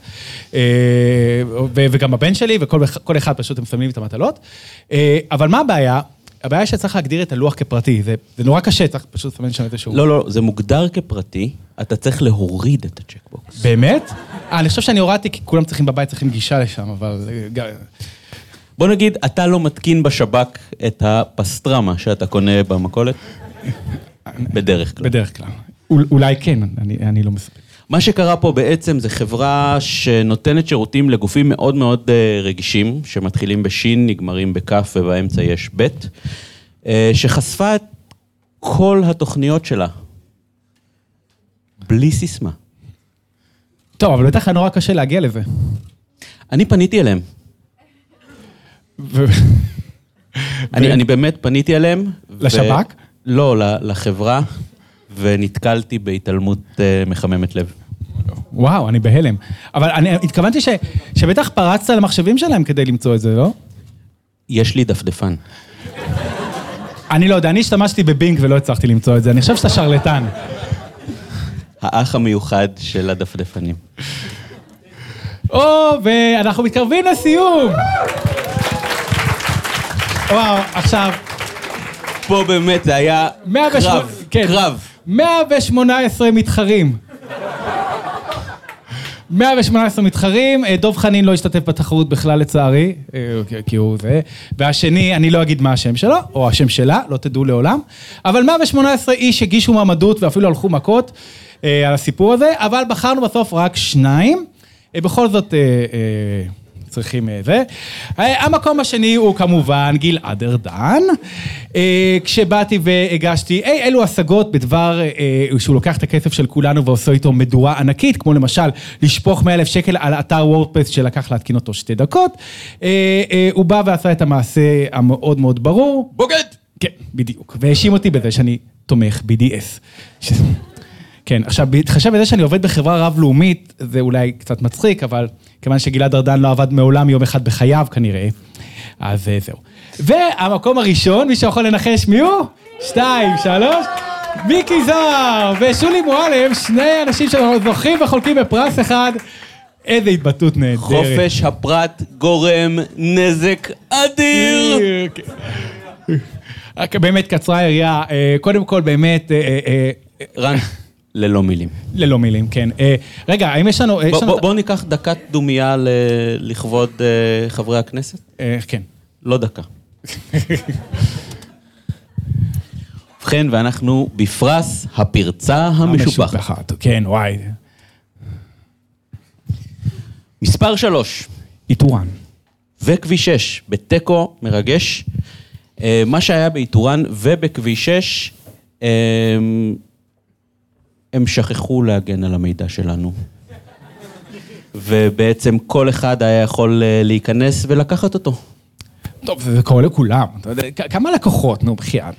וגם הבן שלי, וכל אחד פשוט הם שמים את המטלות, אבל מה הבעיה? הבעיה היא שצריך להגדיר את הלוח כפרטי, זה, זה נורא קשה, צריך פשוט לסמן שם איזשהו... לא, לא, זה מוגדר כפרטי, אתה צריך להוריד את הצ'קבוקס. באמת? אה, אני חושב שאני הורדתי, כי כולם צריכים בבית, צריכים גישה לשם, אבל... בוא נגיד, אתה לא מתקין בשב"כ את הפסטרמה שאתה קונה במכולת? בדרך כלל. בדרך כלל. אולי כן, אני, אני לא מספק. מה שקרה פה בעצם זה חברה שנותנת שירותים לגופים מאוד מאוד רגישים, שמתחילים בשין, נגמרים בכף ובאמצע יש בית, שחשפה את כל התוכניות שלה, בלי סיסמה. טוב, אבל בטח נורא קשה להגיע לזה. אני פניתי אליהם. ו... אני, ו... אני באמת פניתי אליהם. לשב"כ? ו... לא, לחברה, ונתקלתי בהתעלמות מחממת לב. וואו, אני בהלם. אבל אני התכוונתי ש... שבטח פרצת למחשבים שלהם כדי למצוא את זה, לא? יש לי דפדפן. אני לא יודע, אני השתמשתי בבינג ולא הצלחתי למצוא את זה, אני חושב שאתה שרלטן. האח המיוחד של הדפדפנים. או, ואנחנו מתקרבים לסיום. וואו, עכשיו... פה באמת זה היה קרב, כן, קרב. מאה ושמונה עשרה מתחרים. מאה ושמונה עשרה מתחרים, דוב חנין לא השתתף בתחרות בכלל לצערי, כי הוא זה, והשני, אני לא אגיד מה השם שלו, או השם שלה, לא תדעו לעולם, אבל מאה ושמונה עשרה איש הגישו מעמדות ואפילו הלכו מכות על הסיפור הזה, אבל בחרנו בסוף רק שניים, בכל זאת צריכים זה. המקום השני הוא כמובן גלעד ארדן, כשבאתי והגשתי אי אלו השגות בדבר שהוא לוקח את הכסף של כולנו ועושה איתו מדורה ענקית, כמו למשל לשפוך מאה אלף שקל על אתר וורדפרס שלקח להתקין אותו שתי דקות, הוא בא ועשה את המעשה המאוד מאוד ברור. בוגד! כן, בדיוק, והאשים אותי בזה שאני תומך בי די אס. כן, עכשיו, בהתחשב בזה שאני עובד בחברה רב-לאומית, זה אולי קצת מצחיק, אבל כיוון שגלעד ארדן לא עבד מעולם יום אחד בחייו כנראה, אז זהו. והמקום הראשון, מי שיכול לנחש מי הוא? שתיים, שלוש, מיקי זוהר ושולי מועלם, שני אנשים שזוכים וחולקים בפרס אחד, איזה התבטאות נהדרת. חופש הפרט גורם נזק אדיר. באמת קצרה היריעה, קודם כל באמת... רן. ללא מילים. ללא מילים, כן. רגע, האם יש לנו... בואו ניקח דקת דומיה לכבוד חברי הכנסת. כן. לא דקה. ובכן, ואנחנו בפרס הפרצה המשובחת. המשובחת, כן, וואי. מספר שלוש. איתורן. וכביש שש, בטקו מרגש. מה שהיה באיתורן ובכביש שש... הם שכחו להגן על המידע שלנו. ובעצם כל אחד היה יכול להיכנס ולקחת אותו. טוב, זה קורה לכולם. כמה לקוחות, נו, בחייאת.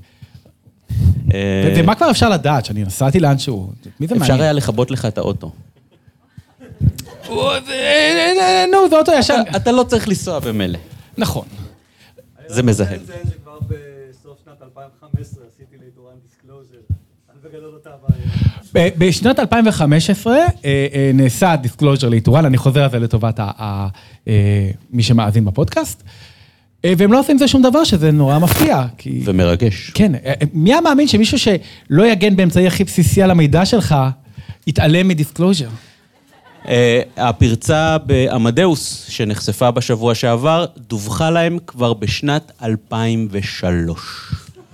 ומה כבר אפשר לדעת, שאני נסעתי לאנשהו? אפשר היה לכבות לך את האוטו. נו, זה אוטו ישר. אתה לא צריך לנסוע במלא. נכון. זה מזהה. אני מציין שכבר בסוף שנת אלפיים וחמש עשרה עשיתי לאיתורן דיסקלוז'ר. בגדול אותה בעיה. בשנת אלפיים וחמש עשרה נעשה דיסקלוז'ר לאיתורן, אני חוזר על זה לטובת מי שמאזין בפודקאסט, והם לא עושים זה שום דבר, שזה נורא מפתיע. ומרגש. כן, מי המאמין שמישהו שלא יגן באמצעי הכי בסיסי על המידע שלך, יתעלם מדיסקלוז'ר? הפרצה באמדאוס, שנחשפה בשבוע שעבר, דווחה להם כבר בשנת אלפיים ושלוש.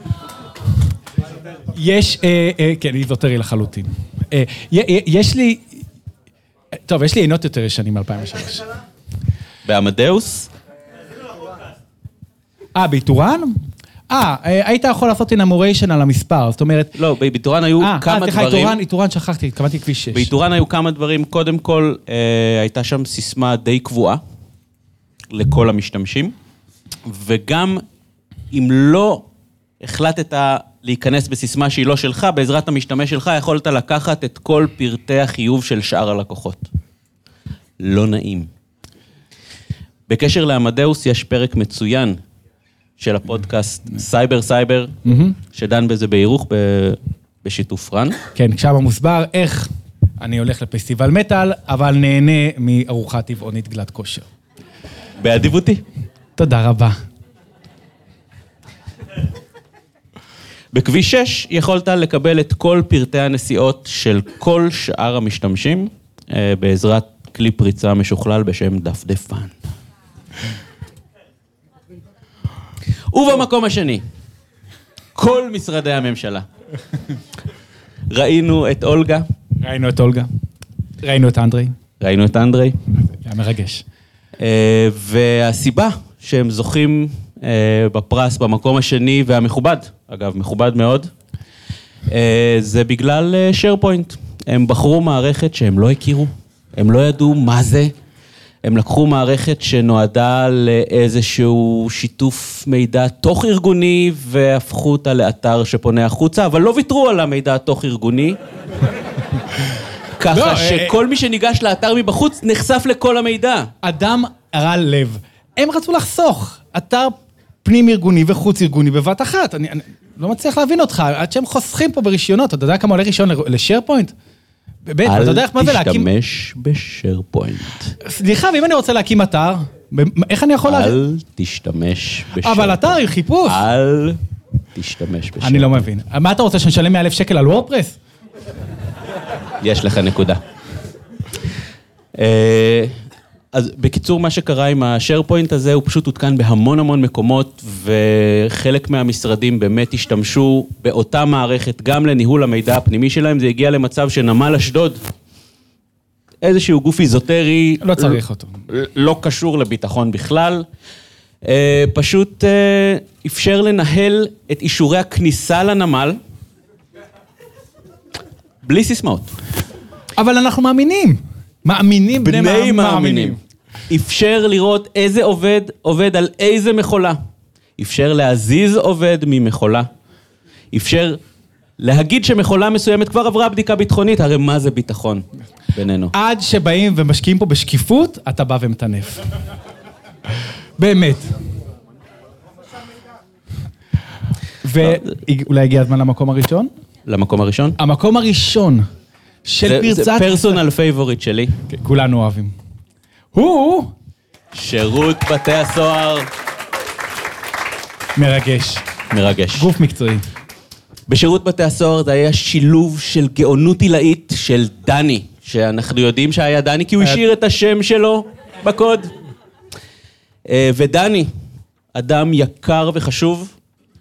יש, כן, איזוטרי לחלוטין. יש לי, טוב, יש לי עינות יותר ישנים מ-אלפיים ושלוש. באמדאוס? אה, באיתורן? אה, היית יכול לעשות אינמוריישן על המספר, זאת אומרת... לא, באיתורן היו כמה דברים... אה, סליחה, איתורן שכחתי, התכוונתי כביש שש. באיתורן היו כמה דברים, קודם כל, הייתה שם סיסמה די קבועה, לכל המשתמשים, וגם אם לא החלטת להיכנס בסיסמה שהיא לא שלך, בעזרת המשתמש שלך יכולת לקחת את כל פרטי החיוב של שאר הלקוחות. לא נעים. בקשר לאמדאוס יש פרק מצוין של הפודקאסט סייבר סייבר, שדן בזה בהירוך בשיתוף רן. כן, שם מוסבר איך אני הולך לפסטיבל מטל, אבל נהנה מארוחה טבעונית גלת כושר. באדיבותי. תודה רבה. בכביש שש יכולת לקבל את כל פרטי הנסיעות של כל שאר המשתמשים, בעזרת כלי פריצה משוכלל בשם דפדפן. ובמקום השני, כל משרדי הממשלה. ראינו את אולגה. ראינו את אולגה. ראינו את אנדרי. ראינו את אנדרי. זה היה מרגש. והסיבה שהם זוכים בפרס במקום השני והמכובד, אגב, מכובד מאוד, זה בגלל SharePoint. הם בחרו מערכת שהם לא הכירו, הם לא ידעו מה זה, הם לקחו מערכת שנועדה לאיזשהו שיתוף מידע תוך ארגוני, והפכו אותה לאתר שפונה החוצה, אבל לא ויתרו על המידע תוך ארגוני, ככה שכל מי שניגש לאתר מבחוץ נחשף לכל המידע. אדם רע לב. הם רצו לחסוך אתר פנים ארגוני וחוץ ארגוני בבת אחת. אני, אני לא מצליח להבין אותך, עד שהם חוסכים פה ברישיונות, אתה יודע כמה עולה רישיון ל-SharePoint? באמת, אתה יודע איך מה זה להקים... אל תשתמש ב-SharePoint. סליחה, ואם אני רוצה להקים אתר, איך אני יכול... אל תשתמש ב-SharePoint. אבל אתר עם חיפוש. אל תשתמש ב-SharePoint. אני לא מבין. מה אתה רוצה, שנשלם מאה אלף שקל על וורדפרס? יש לך נקודה. אז בקיצור, מה שקרה עם ה-SharePoint הזה, הוא פשוט הותקן בהמון המון מקומות, וחלק מהמשרדים באמת השתמשו באותה מערכת, גם לניהול המידע הפנימי שלהם. זה הגיע למצב שנמל אשדוד, איזשהו גוף איזוטרי, לא צריך אותו. לא קשור לביטחון בכלל, פשוט אפשר לנהל את אישורי הכניסה לנמל, בלי סיסמאות. אבל אנחנו מאמינים. מאמינים בני, בני מאמינים. מאמינים. אפשר לראות איזה עובד עובד על איזה מכולה. אפשר להזיז עובד ממכולה. אפשר להגיד שמכולה מסוימת כבר עברה בדיקה ביטחונית, הרי מה זה ביטחון בינינו? עד שבאים ומשקיעים פה בשקיפות, אתה בא ומטנף. באמת. ואולי הגיע הזמן למקום הראשון? למקום הראשון? המקום הראשון של פרצת... זה פרסונל פייבוריט שלי. כולנו אוהבים. הוא... שירות בתי הסוהר. מרגש. מרגש. גוף מקצועי. בשירות בתי הסוהר זה היה שילוב של גאונות עילאית של דני, שאנחנו יודעים שהיה דני כי הוא השאיר את השם שלו בקוד. ודני, אדם יקר וחשוב,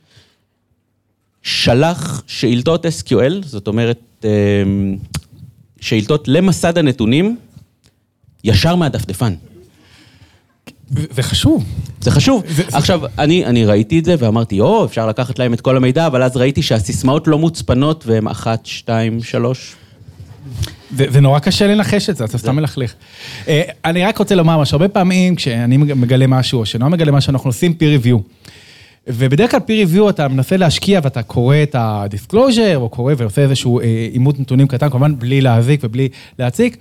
שלח שאילתות אס קיו אל, זאת אומרת, שאילתות למסד הנתונים, ישר מהדפדפן. זה חשוב. זה חשוב. עכשיו, אני, אני ראיתי את זה ואמרתי, או, אפשר לקחת להם את כל המידע, אבל אז ראיתי שהסיסמאות לא מוצפנות, והן אחת, שתיים, שלוש. זה, זה נורא קשה לנחש את זה, אתה סתם מלכלך. אני רק רוצה לומר משהו, הרבה פעמים כשאני מגלה משהו, או שנורא מגלה משהו, אנחנו עושים peer review. ובדרך כלל peer review אתה מנסה להשקיע, ואתה קורא את ה-disclosure, או קורא ועושה איזשהו אימות נתונים קטן, כמובן בלי להזיק ובלי להציק.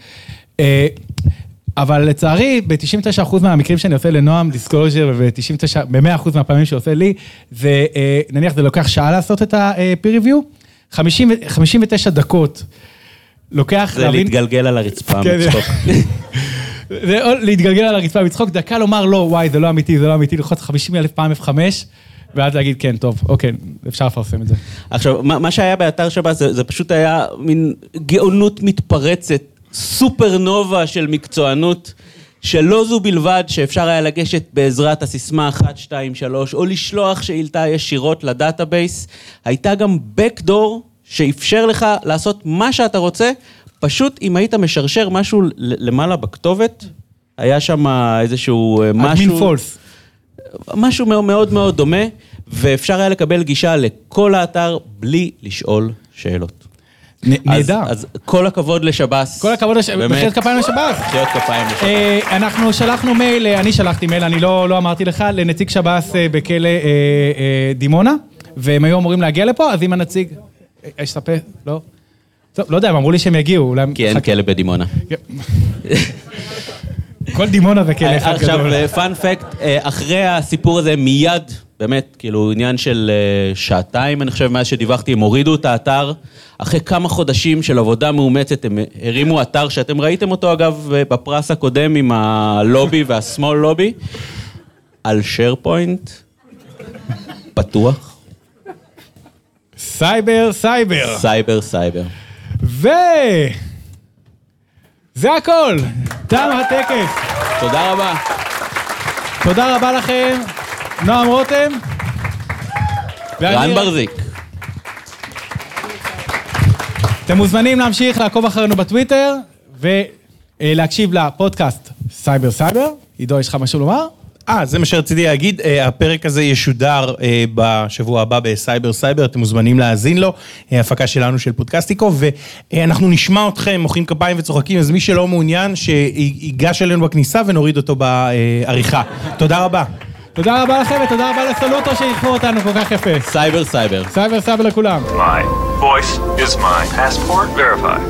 אבל לצערי, ב-תשעים ותשעה אחוז מהמקרים שאני עושה לנועם, דיסקלוז'ר, ב-מאה אחוז מהפעמים שעושה לי, זה, נניח, זה לוקח שעה לעשות את ה-peer review, חמישים ותשע דקות לוקח... זה להתגלגל על הרצפה מצחוק. זה להתגלגל על הרצפה מצחוק, דקה לומר לא, וואי, זה לא אמיתי, זה לא אמיתי, ללחוץ חמישים אלף פעם אף חמש, ואז להגיד, כן, טוב, אוקיי, אפשר לפרסם את זה. עכשיו, מה שהיה באתר שב"ס, זה פשוט היה מין גאונות מתפרצת, סופרנובה של מקצוענות, שלא זו בלבד שאפשר היה לגשת בעזרת הסיסמה אחת, שתיים, שלוש, או לשלוח שאילתה ישירות לדאטאבייס, הייתה גם בקדור שאפשר לך לעשות מה שאתה רוצה, פשוט אם היית משרשר משהו למעלה בכתובת, היה שם איזשהו משהו... פולס. משהו מאוד מאוד מאוד דומה, ואפשר היה לקבל גישה לכל האתר בלי לשאול שאלות. נהדר. אז כל הכבוד לשב"ס. כל הכבוד לשב"ס. מחיאות כפיים לשב"ס. מחיאות כפיים לשב"ס. אנחנו שלחנו מייל, אני שלחתי מייל, אני לא אמרתי לך, לנציג שב"ס בכלא דימונה, והם היו אמורים להגיע לפה, אז אם הנציג... יש ספה? לא? טוב, לא יודע, הם אמרו לי שהם יגיעו. כי אין כלא בדימונה. כל דימונה זה כלא אחד גדול. עכשיו, פאנ פקט, אחרי הסיפור הזה מיד, באמת, כאילו עניין של שעתיים, אני חושב, מאז שדיווחתי, הם הורידו את האתר, אחרי כמה חודשים של עבודה מאומצת, הם הרימו אתר שאתם ראיתם אותו, אגב, בפרס הקודם עם הלובי והסמול לובי, על SharePoint, פתוח. סייבר, סייבר. סייבר, סייבר. ו... זה הכל. תם הטקס. תודה רבה. תודה רבה לכם. נועם רותם. רן ברזיק. אתם מוזמנים להמשיך לעקוב אחרינו בטוויטר, ולהקשיב לפודקאסט סייבר סייבר. עידו, יש לך משהו לומר? אה, זה מה שרציתי להגיד, הפרק הזה ישודר בשבוע הבא בסייבר סייבר, אתם מוזמנים להאזין לו, הפקה שלנו של פודקאסטיקו, ואנחנו נשמע אתכם, מוחאים כפיים וצוחקים, אז מי שלא מעוניין, שיגש אלינו בכניסה ונוריד אותו בעריכה. תודה רבה. תודה רבה לכם, ותודה רבה לסלוטו שאירחו אותנו כל כך יפה. סייבר סייבר. סייבר סייבר לכולם. My voice is my passport verified.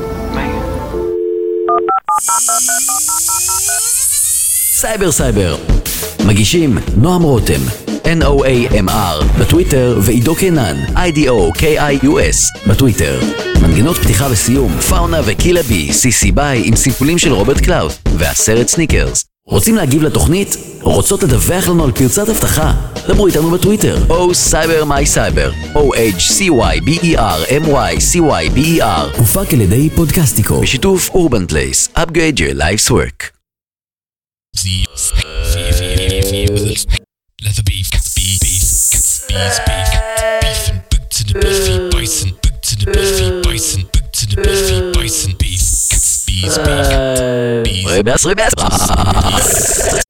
סייבר סייבר. מגישים נועם רותם, N O A M R בטוויטר, ועידו קינן, I D O K I U S בטוויטר. מנגנות פתיחה וסיום, פאונה וקילה בי, C C ביי עם סיפולים של רוברט קלאוד, והסרט סניקרס. רוצים להגיב לתוכנית? רוצות לדווח לנו על פרצת הבטחה? דברו איתנו בטוויטר, או סייבר מי סייבר, O H C Y B E R M Y C Y B E R. הופק על ידי פודקאסטיקו, בשיתוף אורבן פלייס, upgrade your life's work. Let the beef, beef, beef, beef, beef, beef and boot to the beefy bison, boot to the beefy bison, boot to the beefy bison, beef, beef, beef, beef. Rebas, rebas.